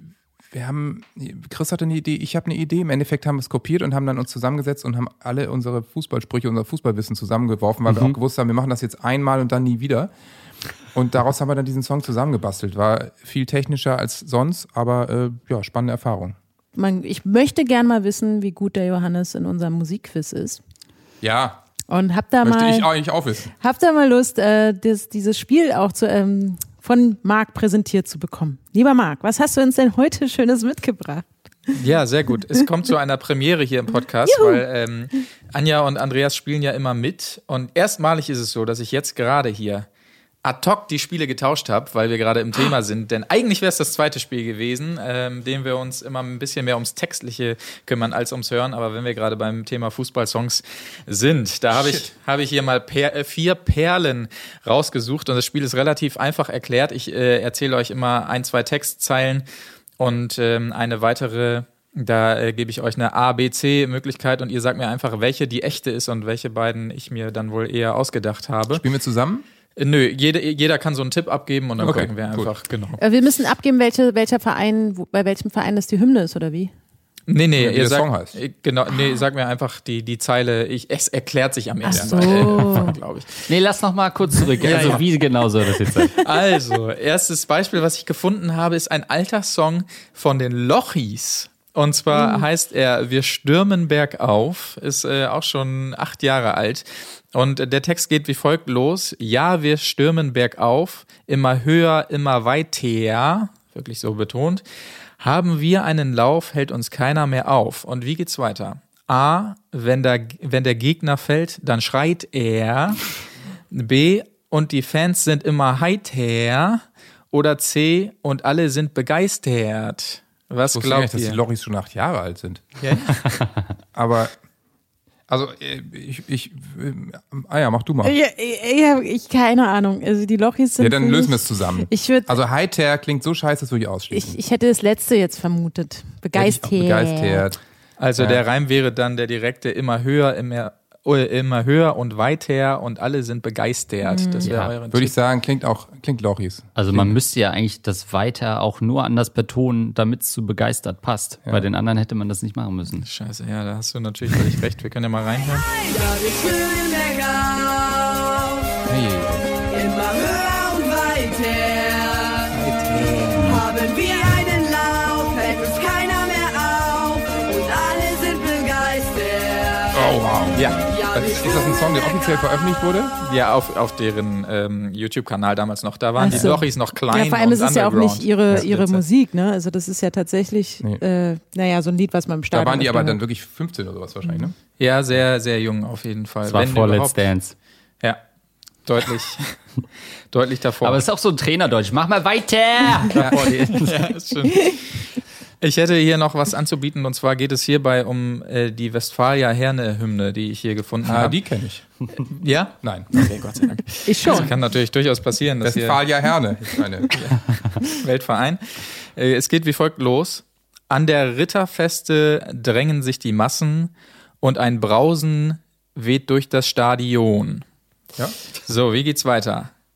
Chris hatte eine Idee, ich habe eine Idee, im Endeffekt haben wir es kopiert und haben dann uns zusammengesetzt und haben alle unsere Fußballsprüche, unser Fußballwissen zusammengeworfen, weil wir auch gewusst haben, wir machen das jetzt einmal und dann nie wieder. Und daraus haben wir dann diesen Song zusammengebastelt. War viel technischer als sonst, aber spannende Erfahrung. Ich möchte gern mal wissen, wie gut der Johannes in unserem Musikquiz ist. Ja, Und hab da möchte mal, ich eigentlich auch wissen. Lust, dieses Spiel auch von Marc präsentiert zu bekommen. Lieber Marc, was hast du uns denn heute Schönes mitgebracht? Ja, sehr gut. Es kommt zu einer Premiere hier im Podcast, weil Anja und Andreas spielen ja immer mit. Und erstmalig ist es so, dass ich jetzt gerade hier ad hoc die Spiele getauscht habe, weil wir gerade im Thema sind. Denn eigentlich wäre es das zweite Spiel gewesen, dem wir uns immer ein bisschen mehr ums Textliche kümmern als ums Hören. Aber wenn wir gerade beim Thema Fußballsongs sind, da habe ich hier mal 4 Perlen rausgesucht. Und das Spiel ist relativ einfach erklärt. Ich erzähle euch immer 1, 2 Textzeilen und eine weitere. Da gebe ich euch eine A-B-C-Möglichkeit und ihr sagt mir einfach, welche die echte ist und welche beiden ich mir dann wohl eher ausgedacht habe. Spielen wir zusammen? Nö, jeder kann so einen Tipp abgeben und dann Okay, gucken wir gut. einfach, genau. Wir müssen abgeben, bei welchem Verein das die Hymne ist, oder wie? Nee, Wie ihr der sagt, Song heißt. Genau, sag mir einfach die Zeile, es erklärt sich am Ende. Ach so. Glaube ich. Nee, lass noch mal kurz zurück. Also wie genau soll das jetzt sein? Also, erstes Beispiel, was ich gefunden habe, ist ein alter Song von den Lochis. Und zwar heißt er Wir stürmen bergauf, ist auch schon 8 Jahre alt. Und der Text geht wie folgt los. Ja, wir stürmen bergauf, immer höher, immer weiter, wirklich so betont. Haben wir einen Lauf, hält uns keiner mehr auf. Und wie geht's weiter? A, wenn der Gegner fällt, dann schreit er. B, und die Fans sind immer heiter. Oder C, und alle sind begeistert. Was Ich wusste glaubt nicht, dass die ihr? Lochis schon 8 Jahre alt sind. Ja? Aber, also, mach du mal. Ich keine Ahnung. Also die Lochis sind. Ja, dann für lösen wir mich- es zusammen. Ich Also, Heiter klingt so scheiße, das würde ich ausschließen. hätte das letzte jetzt vermutet. Begeistert. Begeistert. Also Ja. der Reim wäre dann der direkte immer höher und weiter und alle sind begeistert. Das wäre eure Würde ich sagen, klingt Lochis. Also man müsste ja eigentlich das weiter auch nur anders betonen, damit es zu begeistert passt. Bei den anderen hätte man das nicht machen müssen. Scheiße, ja, da hast du natürlich völlig recht. Wir können ja mal reinhören. Hey. Immer höher und weiter. Haben wir einen Lauf, hält uns keiner mehr auf. Und alle sind begeistert. Oh, wow. Ja, Ist das ein Song, der offiziell veröffentlicht wurde? ja auf deren YouTube-Kanal damals noch. Da waren Ach die so. Lochis noch klein. Ja, vor allem und ist es ja auch underground. nicht ihre Spitze. Musik, ne? Also das ist ja tatsächlich, so ein Lied, was man im Stadion Da waren die aber öfter dann hört. wirklich 15 oder sowas wahrscheinlich, ne? Ja, sehr, sehr jung auf jeden Fall. Das war Wenn vor Let's überhaupt. Dance. Ja, deutlich, deutlich davor. Aber es ist auch so ein Trainerdeutsch. Mach mal weiter! Davor die- Ja, ist schön. Ich hätte hier noch was anzubieten und zwar geht es hierbei um die Westfalia-Herne-Hymne, die ich hier gefunden habe. Die kenne ich. Ja? Nein. Okay, Gott sei Dank. Ich schon. Das kann natürlich durchaus passieren, dass hier Westfalia Herne. Ich meine, Weltverein. Es geht wie folgt los. An der Ritterfeste drängen sich die Massen und ein Brausen weht durch das Stadion. ja. So, wie geht's weiter?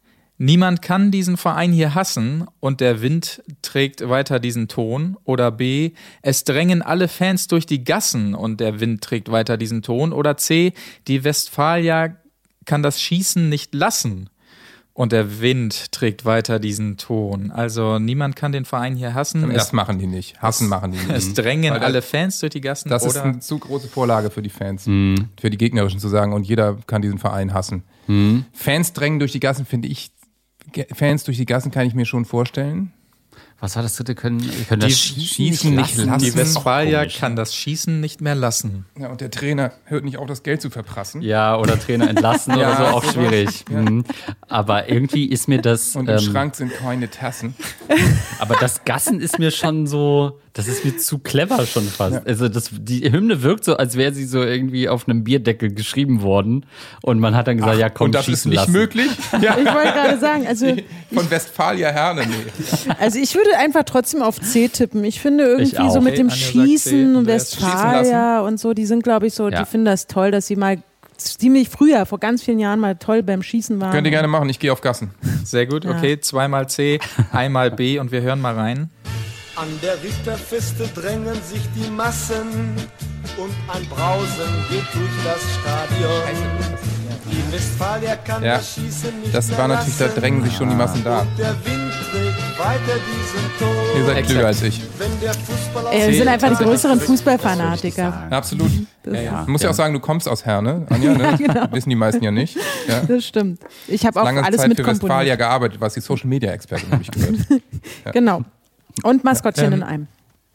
Niemand kann diesen Verein hier hassen und der Wind trägt weiter diesen Ton. Oder B, es drängen alle Fans durch die Gassen und der Wind trägt weiter diesen Ton. Oder C, die Westfalia kann das Schießen nicht lassen und der Wind trägt weiter diesen Ton. Also niemand kann den Verein hier hassen. Das machen die nicht. Hassen machen die nicht. Es drängen Weil alle Fans durch die Gassen. Das ist oder eine zu große Vorlage für die Fans, für die Gegnerischen zu sagen, und jeder kann diesen Verein hassen. Fans drängen durch die Gassen, finde ich, Fans durch die Gassen kann ich mir schon vorstellen. Was war das dritte? Können das Schießen nicht lassen. die Westfalia Komisch. kann das Schießen nicht mehr lassen. Ja, und der Trainer hört nicht auf, das Geld zu verprassen. Ja, oder Trainer entlassen oder so, auch schwierig. Aber irgendwie ist mir das... Und im Schrank sind keine Tassen. Aber das Gassen ist mir schon so... Das ist mir zu clever schon fast. Ja. Also die Hymne wirkt so, als wäre sie so irgendwie auf einem Bierdeckel geschrieben worden. Und man hat dann gesagt, ja komm, und das ist schießen nicht lassen. möglich? Ja. Ich wollte gerade sagen, also Von Westfalia Herne, nee. Also ich würde einfach trotzdem auf C tippen. Ich finde irgendwie Ich auch. so mit dem Anja sagt C, Schießen und Andreas Westfalia und so, die sind, glaube ich, so, Ja. die finden das toll, dass sie mal ziemlich früher, vor ganz vielen Jahren mal toll beim Schießen waren. Könnt ihr gerne machen, ich gehe auf Gassen. Sehr gut, okay. Zweimal C, einmal B und wir hören mal rein. An der Richterfeste drängen sich die Massen und ein Brausen geht durch das Stadion. Die Westfalia kann Ja, das Schießen nicht das war mehr natürlich, da lassen. drängen sich schon die Massen da. Und der Wind trägt weiter diesen Ton. Ihr seid klüger als ich. Wenn der Fußball Wir sind einfach die C. größeren Fußballfanatiker. Absolut. Ja. Du musst ja auch sagen, du kommst aus Herne, Anja, ne? Genau. Wissen die meisten ja nicht. Ja. Das stimmt. Ich habe auch Lange alles Zeit mit für Westfalia komponiert. gearbeitet, was die Social-Media-Expertin habe ich gehört. Genau. Und Maskottchen in einem.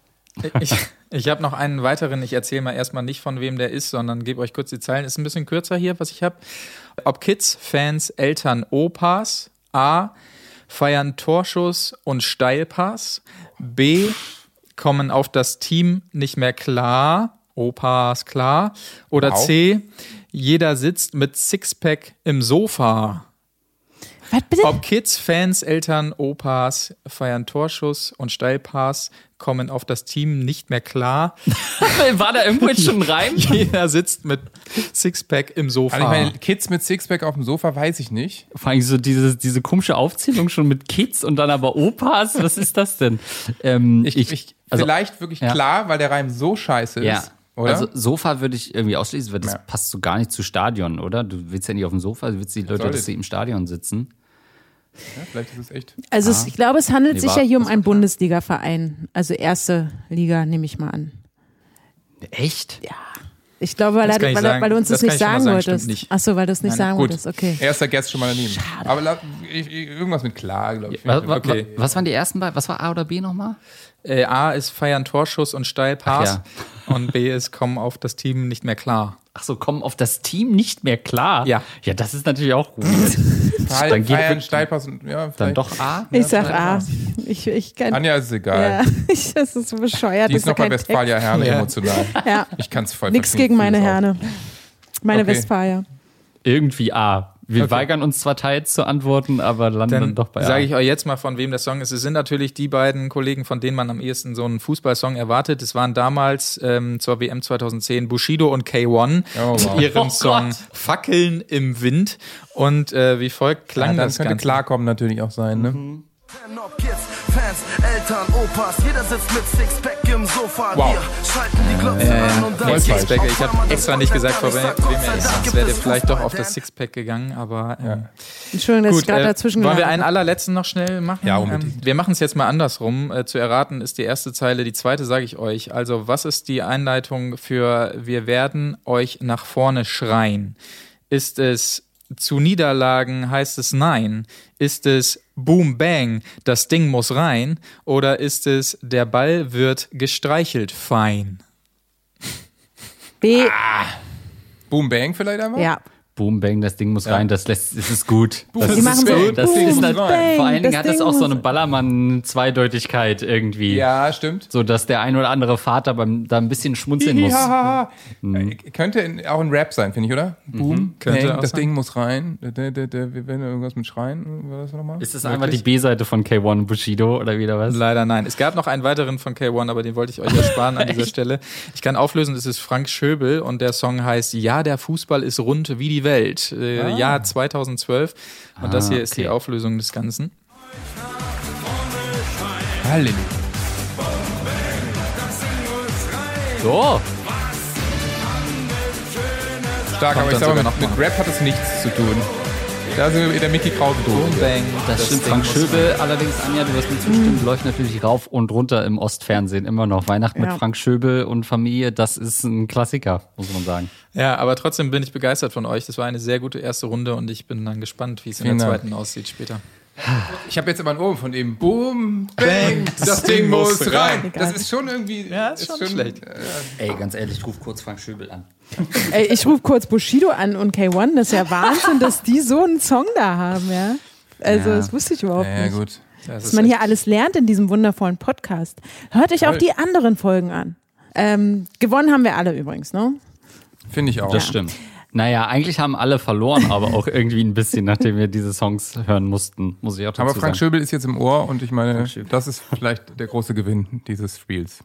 Ich habe noch einen weiteren. Ich erzähle mal erstmal nicht, von wem der ist, sondern gebe euch kurz die Zeilen. Ist ein bisschen kürzer hier, was ich habe. Ob Kids, Fans, Eltern, Opas. A. Feiern Torschuss und Steilpass. B. Kommen auf das Team nicht mehr klar. Opas klar. Oder Wow. C. Jeder sitzt mit Sixpack im Sofa. Was bitte? Ob Kids, Fans, Eltern, Opas feiern Torschuss und Steilpass, kommen auf das Team nicht mehr klar. War da irgendwo jetzt schon ein Reim? Jeder sitzt mit Sixpack im Sofa. Also ich meine, Kids mit Sixpack auf dem Sofa, weiß ich nicht. Vor allem so diese komische Aufzählung schon mit Kids und dann aber Opas. Was ist das denn? Also, Vielleicht wirklich ja. klar, weil der Reim so scheiße ist. ja. Oder? Also Sofa würde ich irgendwie ausschließen, weil das Ja. passt so gar nicht zu Stadion, oder? Du willst ja nicht auf dem Sofa, du willst die Leute, soll dass das? sie im Stadion sitzen. ja, vielleicht ist es echt. Also ich glaube, es handelt Nee, sich war- ja hier um was einen Bundesliga-Verein. Also erste Liga, nehme ich mal an. Echt? Ja. Ich glaube, weil, Das kann ich sagen. weil du uns das Das nicht kann ich schon sagen mal sagen, wolltest. stimmt nicht. Achso, weil du es nicht sagen Gut, wolltest, okay. erster Guess schon mal daneben. Aber irgendwas mit klar, glaube ich. Okay. Was waren die ersten beiden? Was war A oder B nochmal? A ist feiern Torschuss und Steilpass. Und B ist kommen auf das Team nicht mehr klar. Ach so, kommen auf das Team nicht mehr klar. Ja. Ja, das ist natürlich auch gut. Dann geht Feiern, wirklich- Steilpass und ja, Dann vielleicht. doch A. Ich sag A. Ich kann. Anja ist es egal. Ja, das ist so bescheuert. Die ist das noch bei kein Westfalia Herne Ja. emotional. Text. Ja. Ich kann es voll Nichts verstehen. gegen meine Fühl's auch. Herne. Meine Okay. Westfalia. Irgendwie A. Wir Okay. weigern uns zwar teils zu antworten, aber landen dann Dann doch bei A. sage ich euch jetzt mal, von wem der Song ist. Es sind natürlich die beiden Kollegen, von denen man am ehesten so einen Fußballsong erwartet. Es waren damals zur WM 2010 Bushido und K1 Oh, wow. mit ihrem Oh Song Gott. Fackeln im Wind. Und wie folgt klang Ja, dann das könnte Ganze. klarkommen natürlich auch sein, ne? Ob Kids, Fans, Eltern, Opas, jeder sitzt mit Sixpack im Sofa. Wow. Wir schalten die Glotze an und dann Voll falsch. Sixpack. Ich habe extra nicht gesagt, von wem er ist. Sonst Sonst wäre der vielleicht doch auf das Sixpack gegangen, aber Entschuldigung, dass ich gut. gerade dazwischen Wollen wir geraten einen allerletzten noch schnell machen? Ja, unbedingt. Wir machen es jetzt mal andersrum. Zu erraten ist die erste Zeile, die zweite sage ich euch. Also, was ist die Einleitung für Wir werden euch nach vorne schreien? Ist es zu Niederlagen heißt es nein? Ist es Boom Bang, das Ding muss rein? Oder ist es der Ball wird gestreichelt fein? B. Boom Bang vielleicht einmal? Ja. Boom, bang, das Ding muss rein, das ist gut. Das Die ist machen so. gut. Das Boom, ist bang, vor allen Dingen das hat das Ding auch so eine muss- Ballermann-Zweideutigkeit irgendwie. Ja, stimmt. So, dass der ein oder andere Vater da ein bisschen schmunzeln muss. Ja. Könnte auch ein Rap sein, finde ich, oder? Boom, Könnte Bang, auch das sein. Ding muss rein. Wir werden irgendwas mit Schreien. War das nochmal? Ist das einfach die B-Seite von K1 Bushido oder wieder was? Leider nein. Es gab noch einen weiteren von K1, aber den wollte ich euch ersparen an dieser Stelle. Ich kann auflösen, es ist Frank Schöbel und der Song heißt Ja, der Fußball ist rund wie die Welt, Jahr 2012. Und das hier ist die Auflösung des Ganzen. Halleluja. So. Stark, aber ich dann sag mal, sogar mit Rap hat es nichts zu tun. Da sind wir mit der Mickey Krause durch. Bang. Das stimmt, Frank Schöbel. Allerdings, Anja, du wirst mir zustimmen, läuft natürlich rauf und runter im Ostfernsehen immer noch. Weihnachten mit Frank Schöbel und Familie, das ist ein Klassiker, muss man sagen. Ja, aber trotzdem bin ich begeistert von euch. Das war eine sehr gute erste Runde und ich bin dann gespannt, wie es in der zweiten aussieht später. Ich habe jetzt aber ein Ohr von dem Boom, Bang, das Ding muss rein. Das ist schon irgendwie... Ja, ist schon schlecht. Ey, ganz ehrlich, ich ruf kurz Frank Schöbel an. Ey, ich rufe kurz Bushido an und K1. Das ist ja Wahnsinn, dass die so einen Song da haben, ja. Also, das wusste ich überhaupt nicht. Gut. Was man hier alles lernt in diesem wundervollen Podcast. Hört euch auch die anderen Folgen an. Gewonnen haben wir alle übrigens, ne? Finde ich auch. Das stimmt. Naja, eigentlich haben alle verloren, aber auch irgendwie ein bisschen, nachdem wir diese Songs hören mussten, muss ich auch dazu Aber sagen. Frank Schöbel ist jetzt im Ohr und ich meine, das ist vielleicht der große Gewinn dieses Spiels.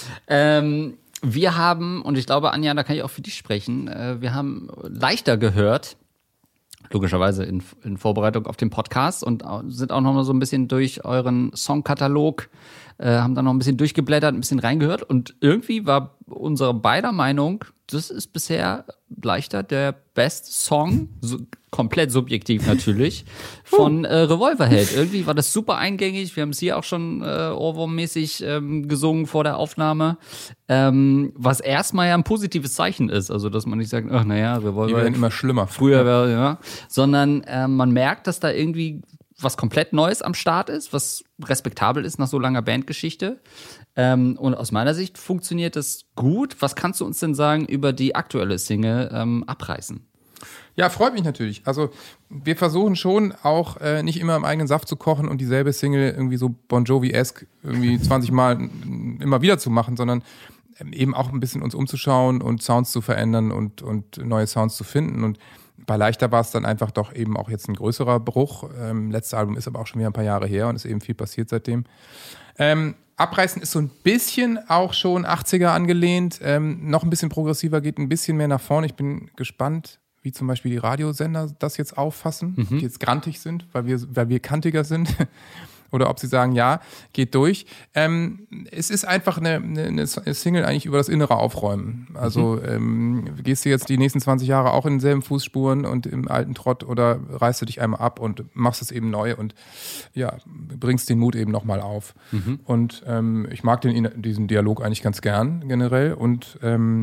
Wir haben, und ich glaube, Anja, da kann ich auch für dich sprechen, wir haben leichter gehört, logischerweise in Vorbereitung auf den Podcast und sind auch noch mal so ein bisschen durch euren Songkatalog, haben da noch ein bisschen durchgeblättert, ein bisschen reingehört und irgendwie war unsere beider Meinung, das ist bisher leichter der Best Song, komplett subjektiv natürlich, von Revolverheld. Irgendwie war das super eingängig. Wir haben es hier auch schon ohrwurmmäßig gesungen vor der Aufnahme. Was erstmal ja ein positives Zeichen ist. Also, dass man nicht sagt, ach naja, Die Revolverheld werden immer schlimmer. früher war, ja. Sondern man merkt, dass da irgendwie was komplett Neues am Start ist, was respektabel ist nach so langer Bandgeschichte. Und aus meiner Sicht funktioniert das gut. Was kannst du uns denn sagen über die aktuelle Single Abreißen? Ja, freut mich natürlich. Also wir versuchen schon auch nicht immer im eigenen Saft zu kochen und dieselbe Single irgendwie so Bon Jovi-esque irgendwie 20 Mal immer wieder zu machen, sondern eben auch ein bisschen uns umzuschauen und Sounds zu verändern und neue Sounds zu finden. Und bei Leichter war es dann einfach doch eben auch jetzt ein größerer Bruch. Letztes Album ist aber auch schon wieder ein paar Jahre her und ist eben viel passiert seitdem. Abreißen ist so ein bisschen auch schon 80er angelehnt, noch ein bisschen progressiver, geht ein bisschen mehr nach vorne. Ich bin gespannt, wie zum Beispiel die Radiosender das jetzt auffassen, die jetzt grantig sind, weil wir kantiger sind. Oder ob sie sagen, ja, geht durch. Es ist einfach eine Single eigentlich über das innere Aufräumen. Also gehst du jetzt die nächsten 20 Jahre auch in denselben Fußspuren und im alten Trott oder reißt du dich einmal ab und machst es eben neu und ja, bringst den Mut eben nochmal auf. Und ich mag diesen Dialog eigentlich ganz gern generell und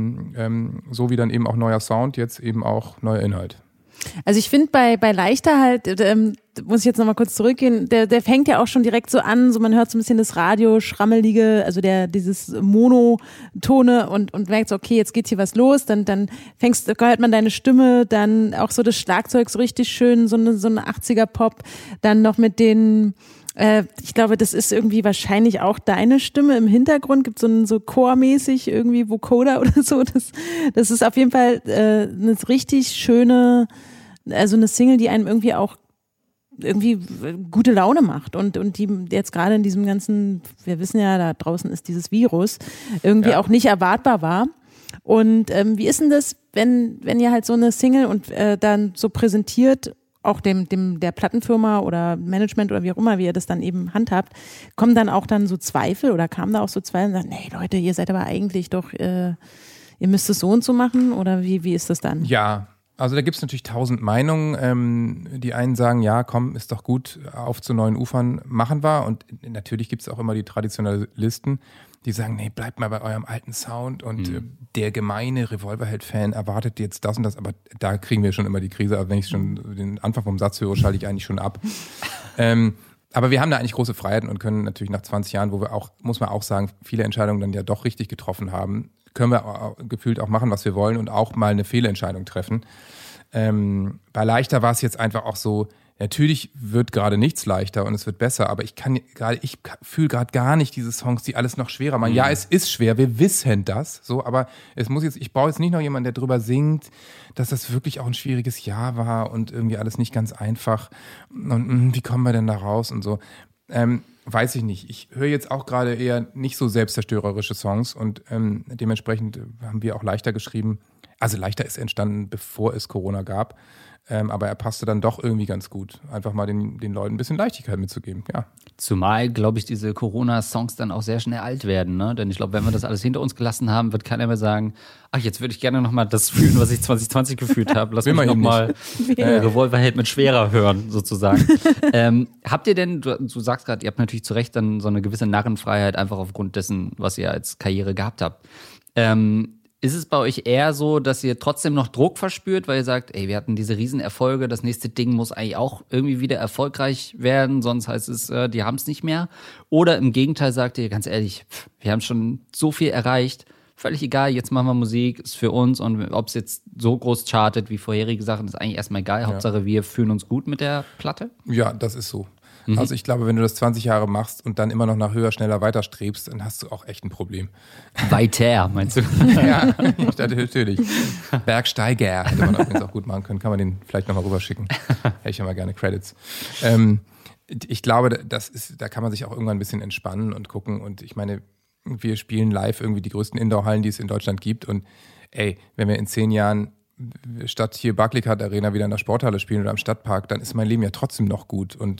so wie dann eben auch neuer Sound, jetzt eben auch neuer Inhalt. Also ich finde bei Leichter halt, muss ich jetzt nochmal kurz zurückgehen, der fängt ja auch schon direkt so an, so man hört so ein bisschen das Radio, Schrammelige, also dieses Monotone und merkt so, okay, jetzt geht hier was los, dann hört man deine Stimme, dann auch so das Schlagzeug so richtig schön, so eine 80er-Pop, dann noch mit den ich glaube, das ist irgendwie wahrscheinlich auch deine Stimme im Hintergrund, gibt so chormäßig irgendwie Vocoder oder so. Das ist auf jeden Fall eine richtig schöne, also eine Single, die einem irgendwie auch irgendwie gute Laune macht und die jetzt gerade in diesem ganzen, wir wissen ja, da draußen ist dieses Virus, irgendwie auch nicht erwartbar war. Und wie ist denn das, wenn ihr halt so eine Single und dann so präsentiert, auch der Plattenfirma oder Management oder wie auch immer, wie ihr das dann eben handhabt, kommen dann auch dann so Zweifel oder kamen da auch so Zweifel und sagen, nee Leute, ihr seid aber eigentlich doch, ihr müsst es so und so machen oder wie ist das dann? Ja, also da gibt es natürlich 1000 Meinungen. Die einen sagen, ja komm, ist doch gut, auf zu neuen Ufern, machen wir. Und natürlich gibt es auch immer die Traditionalisten, die sagen, nee, bleibt mal bei eurem alten Sound und der gemeine Revolverheld-Fan erwartet jetzt das und das, aber da kriegen wir schon immer die Krise, aber wenn ich schon den Anfang vom Satz höre, schalte ich eigentlich schon ab. Aber wir haben da eigentlich große Freiheiten und können natürlich nach 20 Jahren, wo wir auch, muss man auch sagen, viele Entscheidungen dann ja doch richtig getroffen haben, können wir gefühlt auch machen, was wir wollen und auch mal eine Fehlentscheidung treffen. Bei Leichter war es jetzt einfach auch so, natürlich wird gerade nichts leichter und es wird besser, aber ich fühle gerade gar nicht diese Songs, die alles noch schwerer machen. Ja, es ist schwer, wir wissen das, so, aber ich brauche jetzt nicht noch jemanden, der drüber singt, dass das wirklich auch ein schwieriges Jahr war und irgendwie alles nicht ganz einfach und wie kommen wir denn da raus und so. Weiß ich nicht. Ich höre jetzt auch gerade eher nicht so selbstzerstörerische Songs und dementsprechend haben wir auch Leichter geschrieben. Also leichter ist entstanden, bevor es Corona gab. Aber er passte dann doch irgendwie ganz gut. Einfach mal den Leuten ein bisschen Leichtigkeit mitzugeben, ja. Zumal, glaube ich, diese Corona-Songs dann auch sehr schnell alt werden, ne? Denn ich glaube, wenn wir das alles hinter uns gelassen haben, wird keiner mehr sagen, ach, jetzt würde ich gerne nochmal das fühlen, was ich 2020 gefühlt habe. Lass mich nochmal Revolverheld mit Schwerer hören, sozusagen. Habt ihr denn, du sagst gerade, ihr habt natürlich zu Recht dann so eine gewisse Narrenfreiheit, einfach aufgrund dessen, was ihr als Karriere gehabt habt. Ist es bei euch eher so, dass ihr trotzdem noch Druck verspürt, weil ihr sagt, ey, wir hatten diese Riesenerfolge, das nächste Ding muss eigentlich auch irgendwie wieder erfolgreich werden, sonst heißt es, die haben es nicht mehr? Oder im Gegenteil sagt ihr, ganz ehrlich, wir haben schon so viel erreicht, völlig egal, jetzt machen wir Musik, ist für uns und ob es jetzt so groß chartet wie vorherige Sachen, ist eigentlich erstmal egal, Hauptsache wir fühlen uns gut mit der Platte? Ja, das ist so. Also ich glaube, wenn du das 20 Jahre machst und dann immer noch nach höher, schneller, weiter strebst, dann hast du auch echt ein Problem. Weiter, meinst du? Ja, natürlich. Bergsteiger hätte man übrigens auch gut machen können. Kann man den vielleicht nochmal rüberschicken. Hätte ich ja mal gerne Credits. Ich glaube, da kann man sich auch irgendwann ein bisschen entspannen und gucken. Und ich meine, wir spielen live irgendwie die größten Indoor-Hallen, die es in Deutschland gibt. Und ey, wenn wir in 10 Jahren statt hier Barclaycard Arena wieder in der Sporthalle spielen oder am Stadtpark, dann ist mein Leben ja trotzdem noch gut und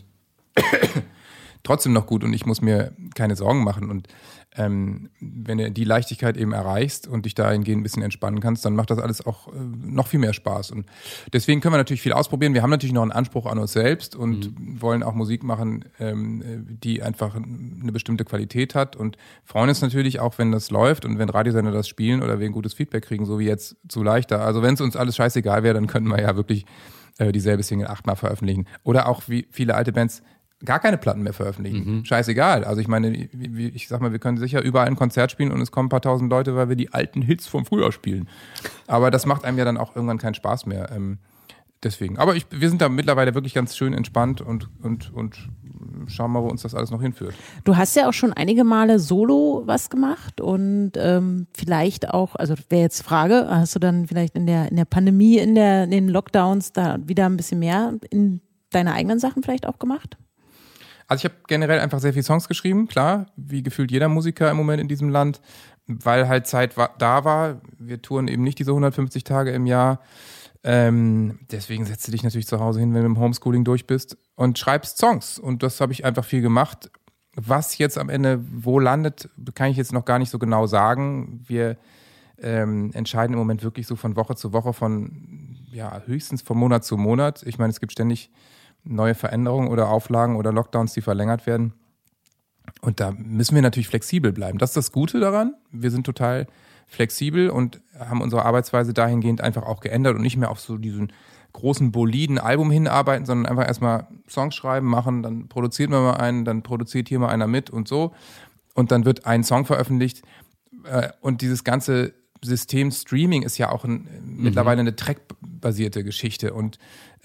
ich muss mir keine Sorgen machen. Und wenn du die Leichtigkeit eben erreichst und dich dahingehend ein bisschen entspannen kannst, dann macht das alles auch noch viel mehr Spaß. Und deswegen können wir natürlich viel ausprobieren. Wir haben natürlich noch einen Anspruch an uns selbst und wollen auch Musik machen, die einfach eine bestimmte Qualität hat und freuen uns natürlich auch, wenn das läuft und wenn Radiosender das spielen oder wir ein gutes Feedback kriegen, so wie jetzt zu Leichter. Also wenn es uns alles scheißegal wäre, dann könnten wir ja wirklich dieselbe Single 8-mal veröffentlichen. Oder auch wie viele alte Bands gar keine Platten mehr veröffentlichen. Scheißegal. Also ich meine, ich sag mal, wir können sicher überall ein Konzert spielen und es kommen ein paar tausend Leute, weil wir die alten Hits vom Frühjahr spielen. Aber das macht einem ja dann auch irgendwann keinen Spaß mehr. Deswegen. Aber wir sind da mittlerweile wirklich ganz schön entspannt und schauen mal, wo uns das alles noch hinführt. Du hast ja auch schon einige Male solo was gemacht und vielleicht auch, also wäre jetzt Frage, hast du dann vielleicht in der Pandemie, in den Lockdowns da wieder ein bisschen mehr in deine eigenen Sachen vielleicht auch gemacht? Also ich habe generell einfach sehr viele Songs geschrieben, klar, wie gefühlt jeder Musiker im Moment in diesem Land, weil halt Zeit da war. Wir touren eben nicht diese 150 Tage im Jahr. Deswegen setzt du dich natürlich zu Hause hin, wenn du im Homeschooling durch bist und schreibst Songs. Und das habe ich einfach viel gemacht. Was jetzt am Ende wo landet, kann ich jetzt noch gar nicht so genau sagen. Wir entscheiden im Moment wirklich so von Woche zu Woche, höchstens von Monat zu Monat. Ich meine, es gibt ständig neue Veränderungen oder Auflagen oder Lockdowns, die verlängert werden. Und da müssen wir natürlich flexibel bleiben. Das ist das Gute daran. Wir sind total flexibel und haben unsere Arbeitsweise dahingehend einfach auch geändert und nicht mehr auf so diesen großen, boliden Album hinarbeiten, sondern einfach erstmal Songs schreiben, machen, dann produziert man mal einen, dann produziert hier mal einer mit und so. Und dann wird ein Song veröffentlicht. Und dieses ganze System Streaming ist ja auch mittlerweile eine trackbasierte Geschichte und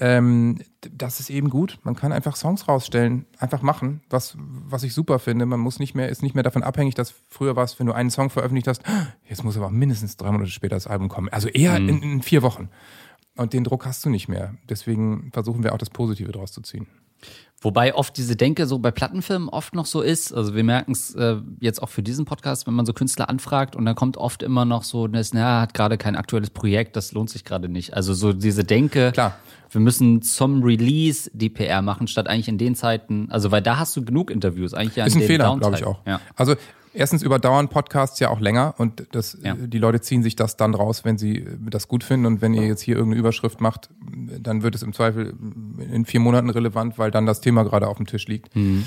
das ist eben gut. Man kann einfach Songs rausstellen, einfach machen, was ich super finde. Man ist nicht mehr davon abhängig, dass früher war es, wenn du einen Song veröffentlicht hast, jetzt muss aber mindestens 3 Monate später das Album kommen. Also eher in 4 Wochen. Und den Druck hast du nicht mehr. Deswegen versuchen wir auch das Positive draus zu ziehen. Wobei oft diese Denke so bei Plattenfirmen oft noch so ist. Also wir merken es jetzt auch für diesen Podcast, wenn man so Künstler anfragt und dann kommt oft immer noch so, hat gerade kein aktuelles Projekt, das lohnt sich gerade nicht. Also so diese Denke, klar, wir müssen zum Release die PR machen, statt eigentlich in den Zeiten, also weil da hast du genug Interviews. Eigentlich ja ist ein Fehler, glaube ich auch. Ja. Also erstens überdauern Podcasts ja auch länger und die Leute ziehen sich das dann raus, wenn sie das gut finden und wenn ihr jetzt hier irgendeine Überschrift macht, dann wird es im Zweifel in 4 Monaten relevant, weil dann das Thema gerade auf dem Tisch liegt.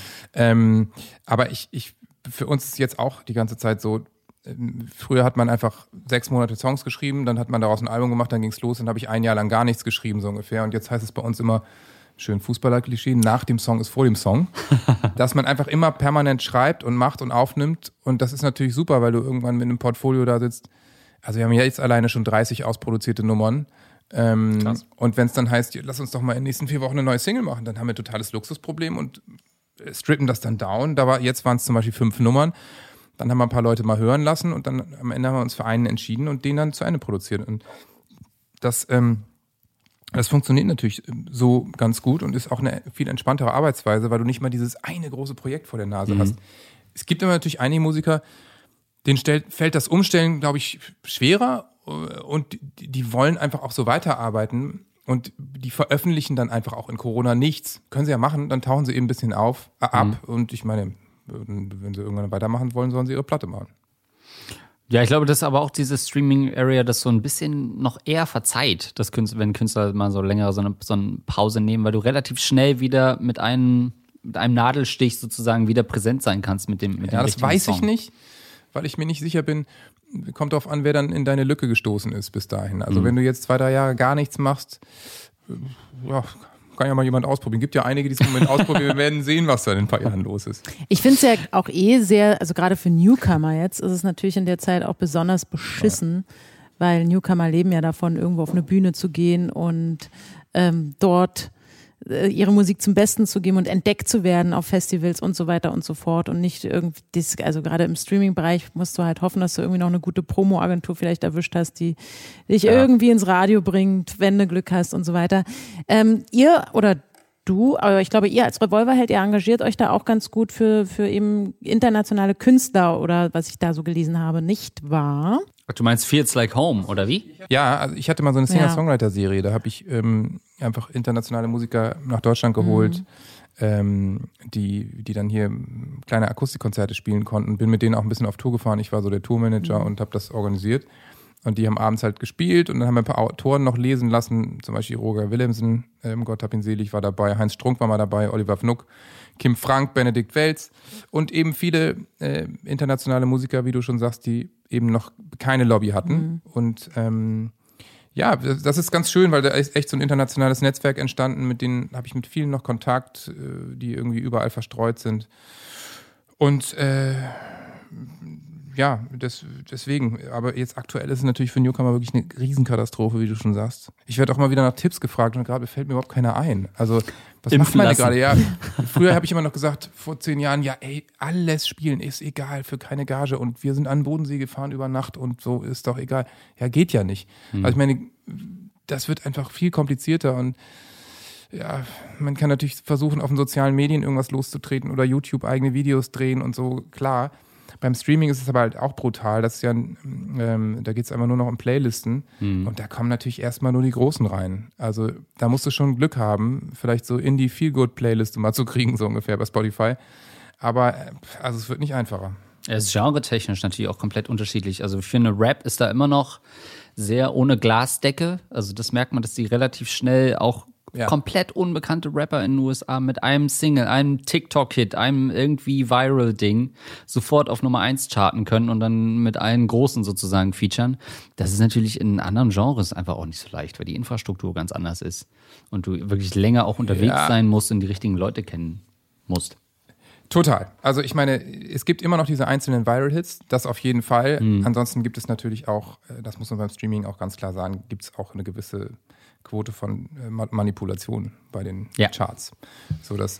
Aber für uns ist jetzt auch die ganze Zeit so, früher hat man einfach 6 Monate Songs geschrieben, dann hat man daraus ein Album gemacht, dann ging's los, dann habe ich 1 Jahr lang gar nichts geschrieben, so ungefähr. Und jetzt heißt es bei uns immer, schön Fußballer-Klischee, nach dem Song ist vor dem Song, dass man einfach immer permanent schreibt und macht und aufnimmt und das ist natürlich super, weil du irgendwann mit einem Portfolio da sitzt. Also wir haben ja jetzt alleine schon 30 ausproduzierte Nummern und wenn es dann heißt, lass uns doch mal in den nächsten 4 Wochen eine neue Single machen, dann haben wir ein totales Luxusproblem und strippen das dann down. Jetzt waren es zum Beispiel 5 Nummern, dann haben wir ein paar Leute mal hören lassen und dann am Ende haben wir uns für einen entschieden und den dann zu Ende produziert und das funktioniert natürlich so ganz gut und ist auch eine viel entspanntere Arbeitsweise, weil du nicht mal dieses eine große Projekt vor der Nase hast. Es gibt immer natürlich einige Musiker, denen fällt das Umstellen, glaube ich, schwerer und die wollen einfach auch so weiterarbeiten und die veröffentlichen dann einfach auch in Corona nichts. Können sie ja machen, dann tauchen sie eben ein bisschen ab und ich meine, wenn sie irgendwann weitermachen wollen, sollen sie ihre Platte machen. Ja, ich glaube, das ist aber auch diese Streaming-Area, das so ein bisschen noch eher verzeiht, wenn Künstler mal so länger so eine Pause nehmen, weil du relativ schnell wieder mit einem Nadelstich sozusagen wieder präsent sein kannst mit dem Ja, das weiß Song. ich nicht, weil ich mir nicht sicher bin, kommt drauf an, wer dann in deine Lücke gestoßen ist bis dahin. Also wenn du jetzt 2-3 Jahre gar nichts machst, ja, kann ja mal jemand ausprobieren. Gibt ja einige, die es im Moment ausprobieren. Wir werden sehen, was da in ein paar Jahren los ist. Ich finde es ja auch sehr, also gerade für Newcomer jetzt, ist es natürlich in der Zeit auch besonders beschissen, weil Newcomer leben ja davon, irgendwo auf eine Bühne zu gehen und dort ihre Musik zum Besten zu geben und entdeckt zu werden auf Festivals und so weiter und so fort und nicht irgendwie, also gerade im Streaming-Bereich musst du halt hoffen, dass du irgendwie noch eine gute Promo-Agentur vielleicht erwischt hast, die dich irgendwie ins Radio bringt, wenn du Glück hast und so weiter. Ihr oder du, aber ich glaube, ihr als Revolverheld, ihr engagiert euch da auch ganz gut für eben internationale Künstler oder was ich da so gelesen habe, nicht wahr? Du meinst Feels Like Home, oder wie? Ja, also ich hatte mal so eine Singer-Songwriter-Serie, da habe ich einfach internationale Musiker nach Deutschland geholt, die dann hier kleine Akustikkonzerte spielen konnten. Bin mit denen auch ein bisschen auf Tour gefahren. Ich war so der Tourmanager und habe das organisiert. Und die haben abends halt gespielt und dann haben wir ein paar Autoren noch lesen lassen, zum Beispiel Roger Willemsen, Gott hab ihn selig, war dabei, Heinz Strunk war mal dabei, Oliver Fnuck, Kim Frank, Benedikt Welz und eben viele internationale Musiker, wie du schon sagst, die eben noch keine Lobby hatten. Und ja, das ist ganz schön, weil da ist echt so ein internationales Netzwerk entstanden, mit denen habe ich mit vielen noch Kontakt, die irgendwie überall verstreut sind. Und ja, deswegen. Aber jetzt aktuell ist es natürlich für Newcomer wirklich eine Riesenkatastrophe, wie du schon sagst. Ich werde auch mal wieder nach Tipps gefragt und gerade fällt mir überhaupt keiner ein. Also, was macht man da gerade? Ja, früher habe ich immer noch gesagt, vor 10 Jahren, ja ey, alles spielen ist egal, für keine Gage und wir sind an den Bodensee gefahren über Nacht und so, ist doch egal. Ja, geht ja nicht. Also ich meine, das wird einfach viel komplizierter und ja, man kann natürlich versuchen, auf den sozialen Medien irgendwas loszutreten oder YouTube eigene Videos drehen und so, klar. Beim Streaming ist es aber halt auch brutal. Das ist ja, da geht es einfach nur noch um Playlisten. Und da kommen natürlich erstmal nur die Großen rein. Also da musst du schon Glück haben, vielleicht so Indie-Feel-Good-Playliste mal zu kriegen, so ungefähr bei Spotify. Aber also es wird nicht einfacher. Es ist genretechnisch natürlich auch komplett unterschiedlich. Also ich finde, Rap ist da immer noch sehr ohne Glasdecke. Also das merkt man, dass die relativ schnell auch komplett unbekannte Rapper in den USA mit einem Single, einem TikTok-Hit, einem irgendwie Viral-Ding sofort auf Nummer 1 charten können und dann mit allen Großen sozusagen featuren. Das ist natürlich in anderen Genres einfach auch nicht so leicht, weil die Infrastruktur ganz anders ist und du wirklich länger auch unterwegs sein musst und die richtigen Leute kennen musst. Total. Also ich meine, es gibt immer noch diese einzelnen Viral-Hits, das auf jeden Fall. Ansonsten gibt es natürlich auch, das muss man beim Streaming auch ganz klar sagen, gibt es auch eine gewisse Quote von Manipulation bei den Charts. So, das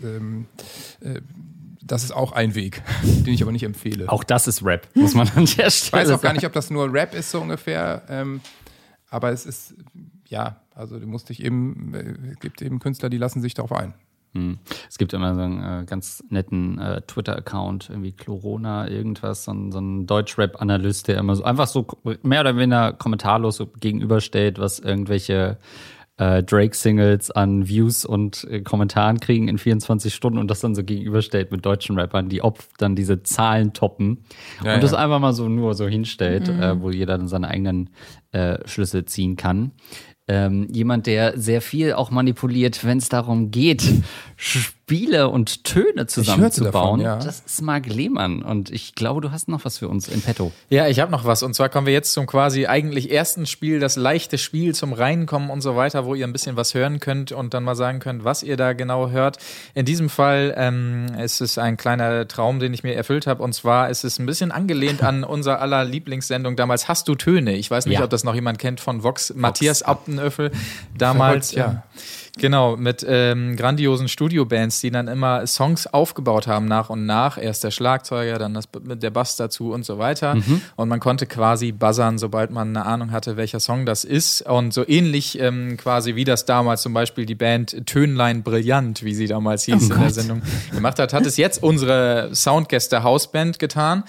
ist auch ein Weg, den ich aber nicht empfehle. Auch das ist Rap, muss man an der Stelle Ich weiß auch gar nicht, ob das nur Rap ist, so ungefähr. Aber es ist, ja, also du musst dich eben, es gibt eben Künstler, die lassen sich darauf ein. Es gibt immer so einen ganz netten Twitter-Account, irgendwie Chlorona, irgendwas, so ein Deutsch-Rap-Analyst, der immer so einfach so mehr oder weniger kommentarlos so gegenüberstellt, was irgendwelche Drake-Singles an Views und Kommentaren kriegen in 24 Stunden und das dann so gegenüberstellt mit deutschen Rappern, die dann diese Zahlen toppen und das einfach mal so nur so hinstellt, wo jeder dann seine eigenen Schlüsse ziehen kann. Jemand, der sehr viel auch manipuliert, wenn es darum geht, Spiele und Töne zusammenzubauen. Das ist Marc Lehmann. Und ich glaube, du hast noch was für uns in petto. Ja, ich habe noch was. Und zwar kommen wir jetzt zum quasi eigentlich ersten Spiel, das leichte Spiel zum Reinkommen und so weiter, wo ihr ein bisschen was hören könnt und dann mal sagen könnt, was ihr da genau hört. In diesem Fall ist es ein kleiner Traum, den ich mir erfüllt habe. Und zwar ist es ein bisschen angelehnt an unser aller Lieblingssendung damals, Hast du Töne? Ich weiß nicht, ob das noch jemand kennt von Vox. Matthias Abtenöffel damals. Genau, mit grandiosen Studiobands, die dann immer Songs aufgebaut haben nach und nach. Erst der Schlagzeuger, dann der Bass dazu und so weiter. Und man konnte quasi buzzern, sobald man eine Ahnung hatte, welcher Song das ist. Und so ähnlich quasi wie das damals zum Beispiel die Band Tönlein Brillant, wie sie damals hieß in der Sendung gemacht hat es jetzt unsere Soundgäste Hausband getan.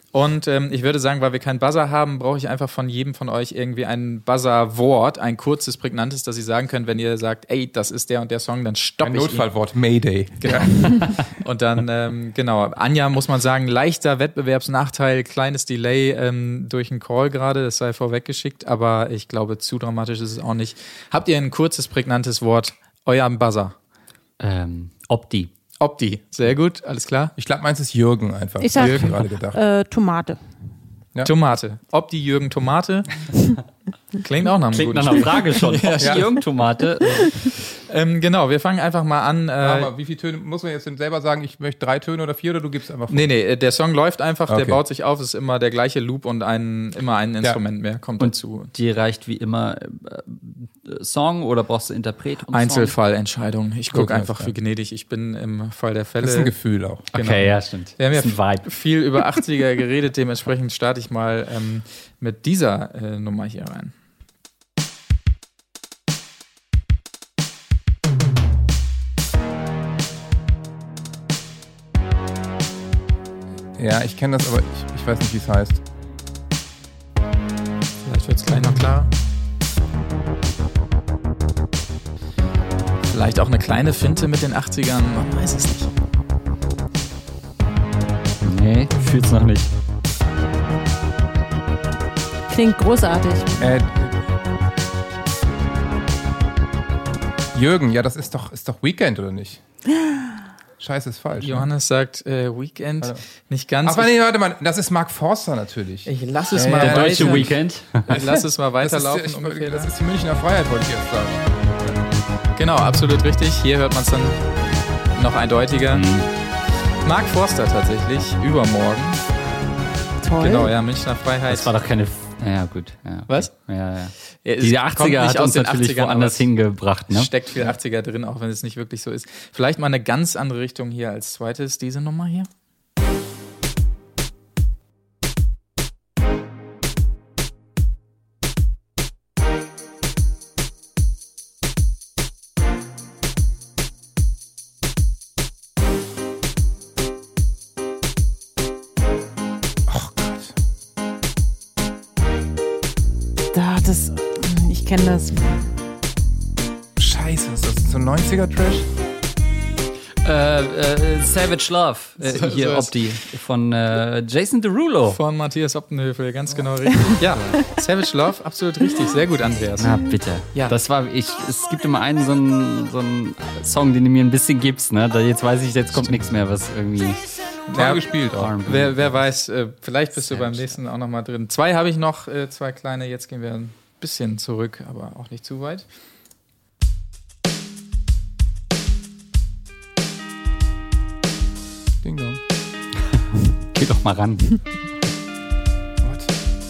Und ich würde sagen, weil wir keinen Buzzer haben, brauche ich einfach von jedem von euch irgendwie ein Buzzer-Wort, ein kurzes, prägnantes, das ihr sagen könnt, wenn ihr sagt, ey, das ist der und der Song, dann stoppe Ein ich Notfallwort, Mayday. Genau. Und dann, genau, Anja, muss man sagen, leichter Wettbewerbsnachteil, kleines Delay durch einen Call gerade, das sei vorweggeschickt, aber ich glaube, zu dramatisch ist es auch nicht. Habt ihr ein kurzes, prägnantes Wort? Euer Buzzer. Opti. Opti, sehr gut, alles klar. Ich glaube, meins ist Jürgen einfach. Ich sag Jürgen gerade gedacht. Tomate. Ja. Tomate. Opti, Jürgen, Tomate. Klingt auch nach einem Klingt guten nach einer Spiel. Frage schon. Opti, Jürgen, Tomate. Genau, wir fangen einfach mal an. Aber wie viele Töne, muss man jetzt denn selber sagen, ich möchte 3 Töne oder 4 oder du gibst einfach vor? Nee, der Song läuft einfach, der Okay. baut sich auf, es ist immer der gleiche Loop und immer ein Instrument mehr kommt dazu. Die reicht wie immer Song oder brauchst du Interpret? Und Einzelfallentscheidung. Ich gucke Gut, einfach, alles wie gnädig ich bin im Fall der Fälle. Das ist ein Gefühl auch. Song? Okay, ja, stimmt. Wir haben ja Das ist ein Vibe. viel über 80er geredet, dementsprechend starte ich mal mit dieser Nummer hier rein. Ja, ich kenne das, aber ich weiß nicht, wie es heißt. Vielleicht wird es gleich noch klarer. Vielleicht auch eine kleine Finte mit den 80ern, man weiß es nicht. Nee, ich fühl's noch nicht. Klingt großartig. Jürgen, ja, das ist doch Weekend, oder nicht? Scheiße, ist falsch. Ne? Johannes sagt Weekend, nicht ganz. Ach, nee, warte mal, das ist Mark Forster natürlich. Ich lasse es Ja, mal ja, Der deutsche weiter. Weekend. Ich lasse es mal das weiterlaufen. ist, ungefähr. das ist die Münchner Freiheit, wollte ich jetzt sagen. Genau, absolut richtig. Hier hört man es dann noch eindeutiger. Mark Forster tatsächlich, übermorgen. Toll. Genau, ja, Münchner Freiheit. Das war doch keine. Ja, gut. Ja, okay. Was? Ja, ja. Ja, es Die kommt 80er nicht hat aus uns den natürlich 80ern, woanders aber hingebracht, ne? steckt viel 80er drin, auch wenn es nicht wirklich so ist. Vielleicht mal eine ganz andere Richtung hier als zweites, diese Nummer hier. Ich kenne das. Scheiße, ist das so ein 90er-Trash? Savage Love. Hier so ist- Opti. Von Jason Derulo. Von Matthias Optenhöfel, ganz genau richtig. Ja, Savage Love, absolut richtig. Sehr gut, Andreas. Na bitte. Ja. Das war es gibt immer einen so einen Song, den du mir ein bisschen gibst, ne? Jetzt weiß ich, jetzt kommt nichts mehr, was irgendwie. Toll gespielt auch. R&B. Wer weiß, vielleicht bist du beim nächsten auch nochmal drin. 2 habe ich noch, 2 kleine. Jetzt gehen wir ein bisschen zurück, aber auch nicht zu weit. Ding dong. Geh doch mal ran. What?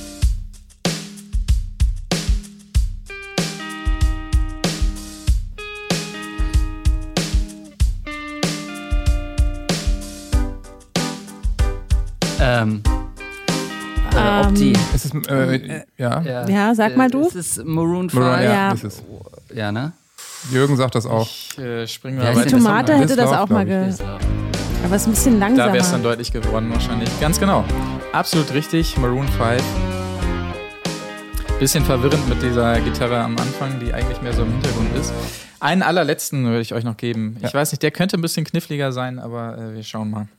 Opti. Es ist, ja. Ja, sag mal du. Es ist Maroon 5. Maroon, ja, Ja. ist es. Ja, ne? Jürgen sagt das auch. Ich springe Wer mal ist weiter. denn das Tomate This hätte das Love, auch mal glaub ge... Aber es ist ein bisschen Da wäre es dann langsamer. deutlich geworden wahrscheinlich. Ganz genau. Absolut richtig, Maroon 5. Bisschen verwirrend mit dieser Gitarre am Anfang, die eigentlich mehr so im Hintergrund ist. Einen allerletzten würde ich euch noch geben. Ich weiß nicht, der könnte ein bisschen kniffliger sein, aber wir schauen mal.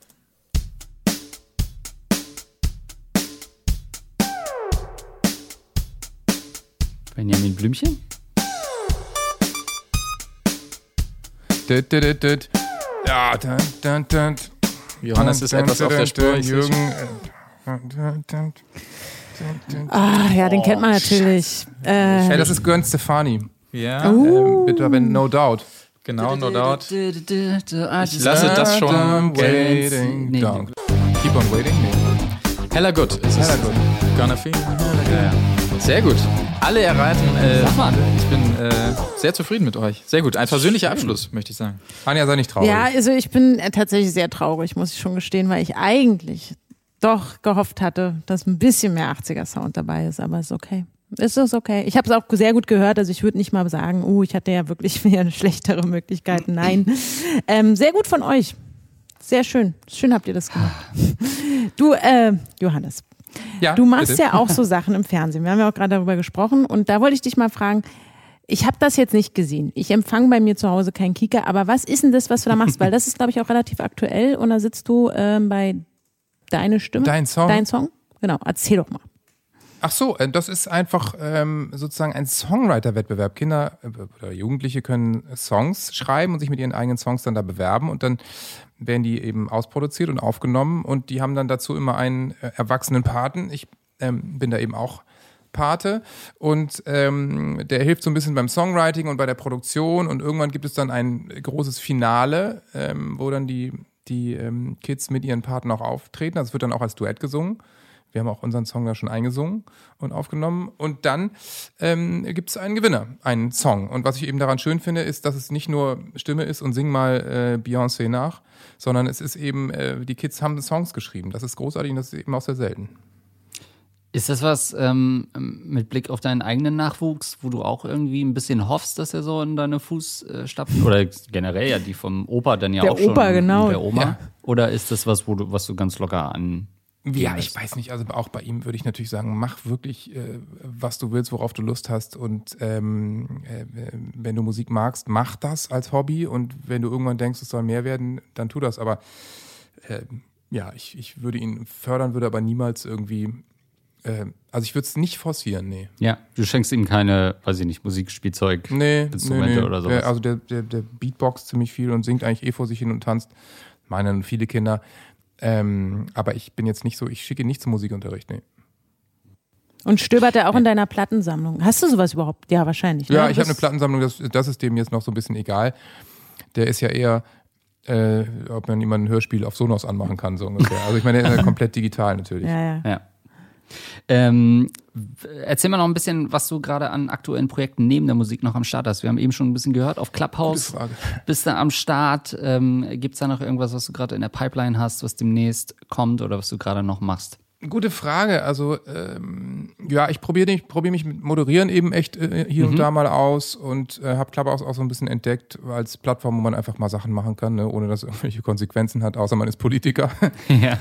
Benjamin Blümchen? Düt. Ja, dun. Johannes ist etwas auf der Spur. Ich sehe schon. Jürgen. Ah, ja, den kennt man natürlich. Hey, das ist Gwen Stefani. Ja, Bitte, wenn No Doubt. genau, no doubt. Ich Ich lasse das schon Waiting. Nee. Down. Keep on waiting. Nee. Hella good. Es ist Hella good. Gonna feel. Sehr gut. Alle erraten. Sag mal. Ich bin sehr zufrieden mit euch. Sehr gut. Ein persönlicher Abschluss, möchte ich sagen. Anja, sei nicht traurig. Ja, also ich bin tatsächlich sehr traurig, muss ich schon gestehen, weil ich eigentlich doch gehofft hatte, dass ein bisschen mehr 80er-Sound dabei ist, aber ist okay. Ist es okay. Ich habe es auch sehr gut gehört, also ich würde nicht mal sagen, ich hatte ja wirklich mehr schlechtere Möglichkeiten. Nein. Sehr gut von euch. Sehr schön. Schön habt ihr das gemacht. Du, Johannes, Ja, du machst bitte. ja auch so Sachen im Fernsehen. Wir haben ja auch gerade darüber gesprochen und da wollte ich dich mal fragen, ich habe das jetzt nicht gesehen. Ich empfange bei mir zu Hause keinen Kika, aber was ist denn das, was du da machst? Weil das ist, glaube ich, auch relativ aktuell und da sitzt du bei Deine Stimme. Dein Song? Dein Song? Genau, erzähl doch mal. Ach so, das ist einfach sozusagen ein Songwriter-Wettbewerb. Kinder oder Jugendliche können Songs schreiben und sich mit ihren eigenen Songs dann da bewerben und dann werden die eben ausproduziert und aufgenommen und die haben dann dazu immer einen erwachsenen Paten. Ich bin da eben auch Pate und der hilft so ein bisschen beim Songwriting und bei der Produktion und irgendwann gibt es dann ein großes Finale, wo dann die Kids mit ihren Paten auch auftreten. Das wird dann auch als Duett gesungen. Wir haben auch unseren Song da schon eingesungen und aufgenommen. Und dann gibt es einen Gewinner, einen Song. Und was ich eben daran schön finde, ist, dass es nicht nur Stimme ist und sing mal Beyoncé nach, sondern es ist eben, die Kids haben Songs geschrieben. Das ist großartig und das ist eben auch sehr selten. Ist das was mit Blick auf deinen eigenen Nachwuchs, wo du auch irgendwie ein bisschen hoffst, dass er so in deine Fußstapfen oder generell ja die vom Opa dann ja Der auch schon Opa, genau. der Oma? Ja. Oder ist das was, was du ganz locker an? Ja, ich weiß nicht. Also auch bei ihm würde ich natürlich sagen, mach wirklich, was du willst, worauf du Lust hast. Und wenn du Musik magst, mach das als Hobby. Und wenn du irgendwann denkst, es soll mehr werden, dann tu das. Aber ja, ich würde ihn fördern, würde aber niemals irgendwie, also ich würde es nicht forcieren, nee. Ja, du schenkst ihm keine, weiß ich nicht, Musikspielzeug, Instrumente oder sowas. Also der Beatboxt ziemlich viel und singt eigentlich vor sich hin und tanzt. Meinen viele Kinder. Aber ich bin jetzt nicht so, ich schicke ihn nicht zum Musikunterricht, nee. Und stöbert er auch in deiner Plattensammlung? Hast du sowas überhaupt? Ja, wahrscheinlich. Ne? Ja, ich habe eine Plattensammlung, das ist dem jetzt noch so ein bisschen egal. Der ist ja eher, ob man jemanden ein Hörspiel auf Sonos anmachen kann, so ungefähr. Also ich meine, der ist ja komplett digital natürlich. Ja. Erzähl mal noch ein bisschen, was du gerade an aktuellen Projekten neben der Musik noch am Start hast. Wir haben eben schon ein bisschen gehört, auf Clubhouse Gute Frage. bist du am Start. Gibt es da noch irgendwas, was du gerade in der Pipeline hast, was demnächst kommt oder was du gerade noch machst? Gute Frage. Also ja, ich probiere mich mit Moderieren eben echt hier und da mal aus und habe Clubhouse auch so ein bisschen entdeckt als Plattform, wo man einfach mal Sachen machen kann, ne, ohne dass es irgendwelche Konsequenzen hat, außer man ist Politiker. Ja.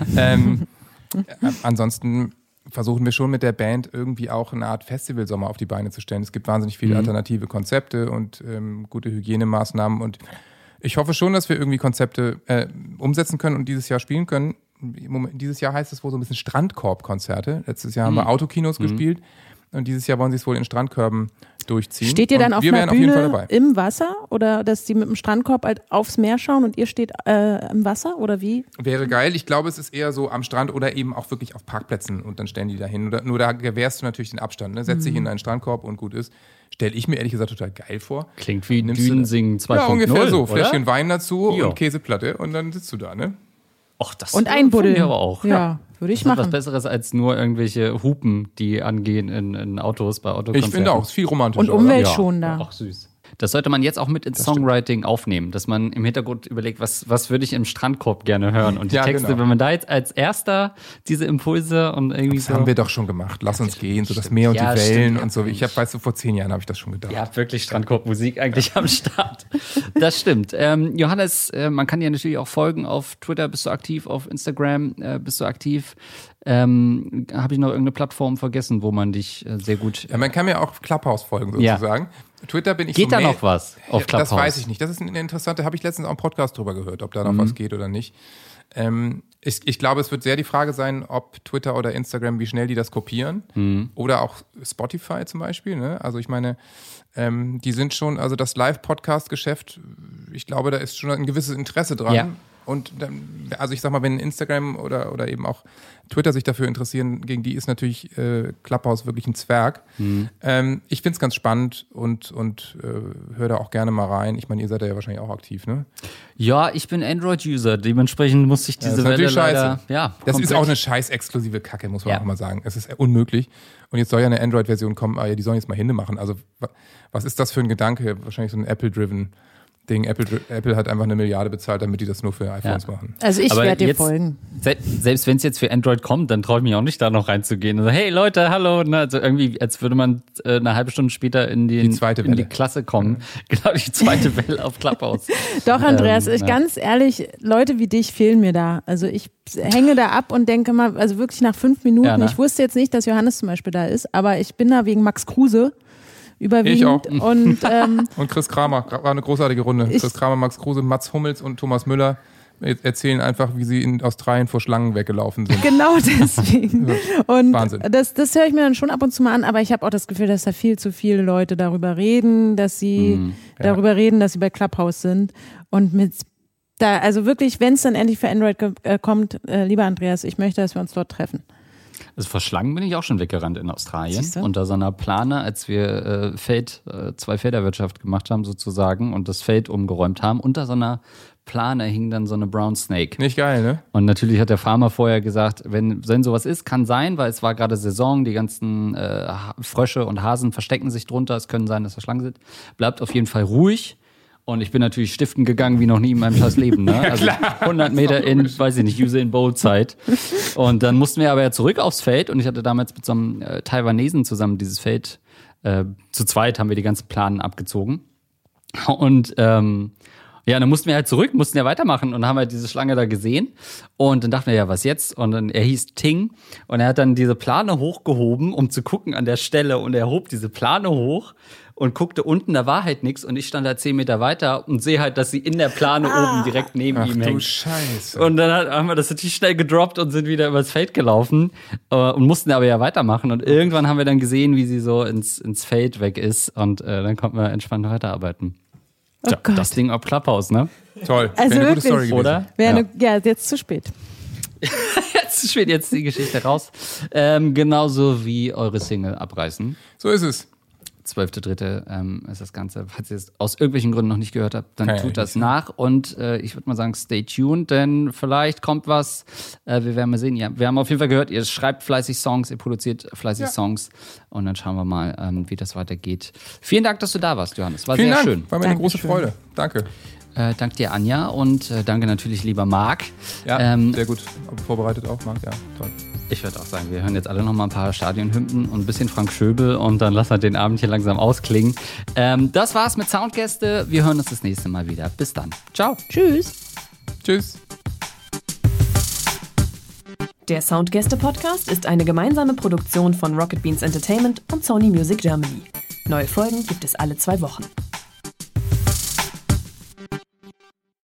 Ansonsten versuchen wir schon mit der Band irgendwie auch eine Art Festivalsommer auf die Beine zu stellen. Es gibt wahnsinnig viele alternative Konzepte und gute Hygienemaßnahmen und ich hoffe schon, dass wir irgendwie Konzepte umsetzen können und dieses Jahr spielen können. Dieses Jahr heißt es wohl so ein bisschen Strandkorb-Konzerte. Letztes Jahr haben wir Autokinos gespielt und dieses Jahr wollen sie es wohl in Strandkörben durchziehen. Steht ihr dann und auf wir einer wären auf jeden Fall Bühne dabei. im Wasser oder dass die mit dem Strandkorb halt aufs Meer schauen und ihr steht im Wasser oder wie? Wäre geil. Ich glaube, es ist eher so am Strand oder eben auch wirklich auf Parkplätzen und dann stellen die da hin. Nur da gewährst du natürlich den Abstand. Ne? Setz dich in einen Strandkorb und gut ist. Stelle ich mir ehrlich gesagt total geil vor. Klingt wie Nimmst du Dünensingen 2.0. Ja, ungefähr so. oder? Fläschchen Wein dazu Ja. und Käseplatte und dann sitzt du da, ne? Och, das Und ein Buddel. aber auch. Ja, würde ich Das ist was machen. Besseres als nur irgendwelche Hupen, die angehen in Autos bei Autokonzerten. Ich finde auch, es ist viel romantischer. Und oder? umweltschonender. Ach, süß. Das sollte man jetzt auch mit ins Songwriting aufnehmen, dass man im Hintergrund überlegt, was würde ich im Strandkorb gerne hören. Und die Ja, Texte, genau. wenn man da jetzt als erster diese Impulse und irgendwie Das so. haben wir doch schon gemacht. Lass uns gehen, so das Meer und Ja, die Wellen stimmt. und so. Weißt du, vor 10 Jahren habe ich das schon gedacht. Ja, wirklich Strandkorbmusik eigentlich am Start. Das stimmt. Johannes, man kann dir natürlich auch folgen. Auf Twitter bist du aktiv, auf Instagram bist du aktiv. Habe ich noch irgendeine Plattform vergessen, wo man dich sehr gut... Ja, man kann mir auch Clubhouse folgen, Ja. sozusagen. Twitter bin ich Geht so da noch was auf Clubhouse? Das weiß ich nicht. Das ist eine interessante, habe ich letztens auch im Podcast drüber gehört, ob da noch was geht oder nicht. Ich glaube, es wird sehr die Frage sein, ob Twitter oder Instagram, wie schnell die das kopieren. Oder auch Spotify zum Beispiel. Ne? Also ich meine, die sind schon, also das Live-Podcast-Geschäft, ich glaube, da ist schon ein gewisses Interesse dran. Ja. Und dann, also ich sag mal, wenn Instagram oder eben auch Twitter sich dafür interessieren, gegen die ist natürlich Clubhouse wirklich ein Zwerg. Ich find's ganz spannend und höre da auch gerne mal rein. Ich meine, ihr seid ja wahrscheinlich auch aktiv, ne? Ja, ich bin Android-User, dementsprechend muss ich diese das ist Welle natürlich leider... scheiße. Ja, Das ist komplett. auch eine scheiß exklusive Kacke, muss man Ja. auch mal sagen. Es ist unmöglich. Und jetzt soll ja eine Android-Version kommen, aber ja, die sollen jetzt mal Hände machen. Also was ist das für ein Gedanke? Wahrscheinlich so ein Apple-driven Ding. Apple hat einfach 1 Milliarde bezahlt, damit die das nur für iPhones machen. Also ich Aber werde dir jetzt- folgen. Selbst wenn es jetzt für Android kommt, dann traue ich mich auch nicht, da noch reinzugehen. Also, hey Leute, hallo. Ne? Also irgendwie, als würde man eine halbe Stunde später in die zweite in die Welle. Klasse kommen. Genau, die zweite Welle auf Clubhouse. Doch, Andreas, ich ja. ganz ehrlich, Leute wie dich fehlen mir da. Also ich hänge da ab und denke mal, also wirklich nach 5 Minuten, Ja, ne? ich wusste jetzt nicht, dass Johannes zum Beispiel da ist, aber ich bin da wegen Max Kruse überwiegend. Ich auch. Und Und Chris Kramer, war eine großartige Runde. Chris Kramer, Max Kruse, Mats Hummels und Thomas Müller erzählen einfach, wie sie in Australien vor Schlangen weggelaufen sind. genau deswegen. Und Wahnsinn. das höre ich mir dann schon ab und zu mal an, aber ich habe auch das Gefühl, dass da viel zu viele Leute darüber reden, dass sie darüber reden, dass sie bei Clubhouse sind. Und also wirklich, wenn es dann endlich für Android kommt, lieber Andreas, ich möchte, dass wir uns dort treffen. Also vor Schlangen bin ich auch schon weggerannt in Australien. Siehst du? Unter so einer Plane, als wir Zwei-Felder-Wirtschaft gemacht haben sozusagen und das Feld umgeräumt haben. Unter so einer Plane hing dann so eine Brown Snake. Nicht geil, ne? Und natürlich hat der Farmer vorher gesagt, wenn sowas ist, kann sein, weil es war gerade Saison, die ganzen Frösche und Hasen verstecken sich drunter, es können sein, dass da Schlangen sind. Bleibt auf jeden Fall ruhig. Und ich bin natürlich stiften gegangen wie noch nie in meinem scheiß Leben. Ne? Also 100 Meter in, weiß ich nicht, Usain Bolt Zeit. Und dann mussten wir aber ja zurück aufs Feld. Und ich hatte damals mit so einem Taiwanesen zusammen dieses Feld. Zu zweit haben wir die ganzen Planen abgezogen. Und ja, dann mussten wir halt zurück, mussten ja weitermachen und haben halt diese Schlange da gesehen. Und dann dachten wir, ja, was jetzt? Und dann, er hieß Ting und er hat dann diese Plane hochgehoben, um zu gucken an der Stelle. Und er hob diese Plane hoch und guckte unten, da war halt nichts. Und ich stand halt 10 Meter weiter und sehe halt, dass sie in der Plane oben direkt neben Ach ihm du hängt. Scheiße. Und dann haben wir das natürlich schnell gedroppt und sind wieder übers Feld gelaufen und mussten aber ja weitermachen. Und irgendwann haben wir dann gesehen, wie sie so ins Feld weg ist. Und dann konnten wir entspannt weiterarbeiten. Oh Tja, Gott. das Ding auf Clubhouse, ne? Toll. Also Wäre eine gute wirklich, Story gewesen. Oder? Ja, jetzt zu spät. Jetzt steht jetzt die Geschichte raus. Genauso wie eure Single Abreißen. So ist es. 12.3. Ist das Ganze. Falls ihr es aus irgendwelchen Gründen noch nicht gehört habt, dann Kann ja tut das nicht nach. Und ich würde mal sagen, stay tuned, denn vielleicht kommt was. Wir werden mal sehen. Ja, wir haben auf jeden Fall gehört, ihr schreibt fleißig Songs, ihr produziert fleißig Songs. Und dann schauen wir mal, wie das weitergeht. Vielen Dank, dass du da warst, Johannes. War Vielen sehr Dank. schön. War mir eine große Dankeschön. Freude. Danke. Danke dir, Anja. Und danke natürlich, lieber Marc. Ja, sehr gut vorbereitet auch, Marc. Ja, toll. Ich würde auch sagen, wir hören jetzt alle noch mal ein paar Stadionhymnen und ein bisschen Frank Schöbel und dann lassen wir den Abend hier langsam ausklingen. Das war's mit Soundgäste. Wir hören uns das nächste Mal wieder. Bis dann. Ciao. Tschüss. Tschüss. Der Soundgäste-Podcast ist eine gemeinsame Produktion von Rocket Beans Entertainment und Sony Music Germany. Neue Folgen gibt es alle 2 Wochen.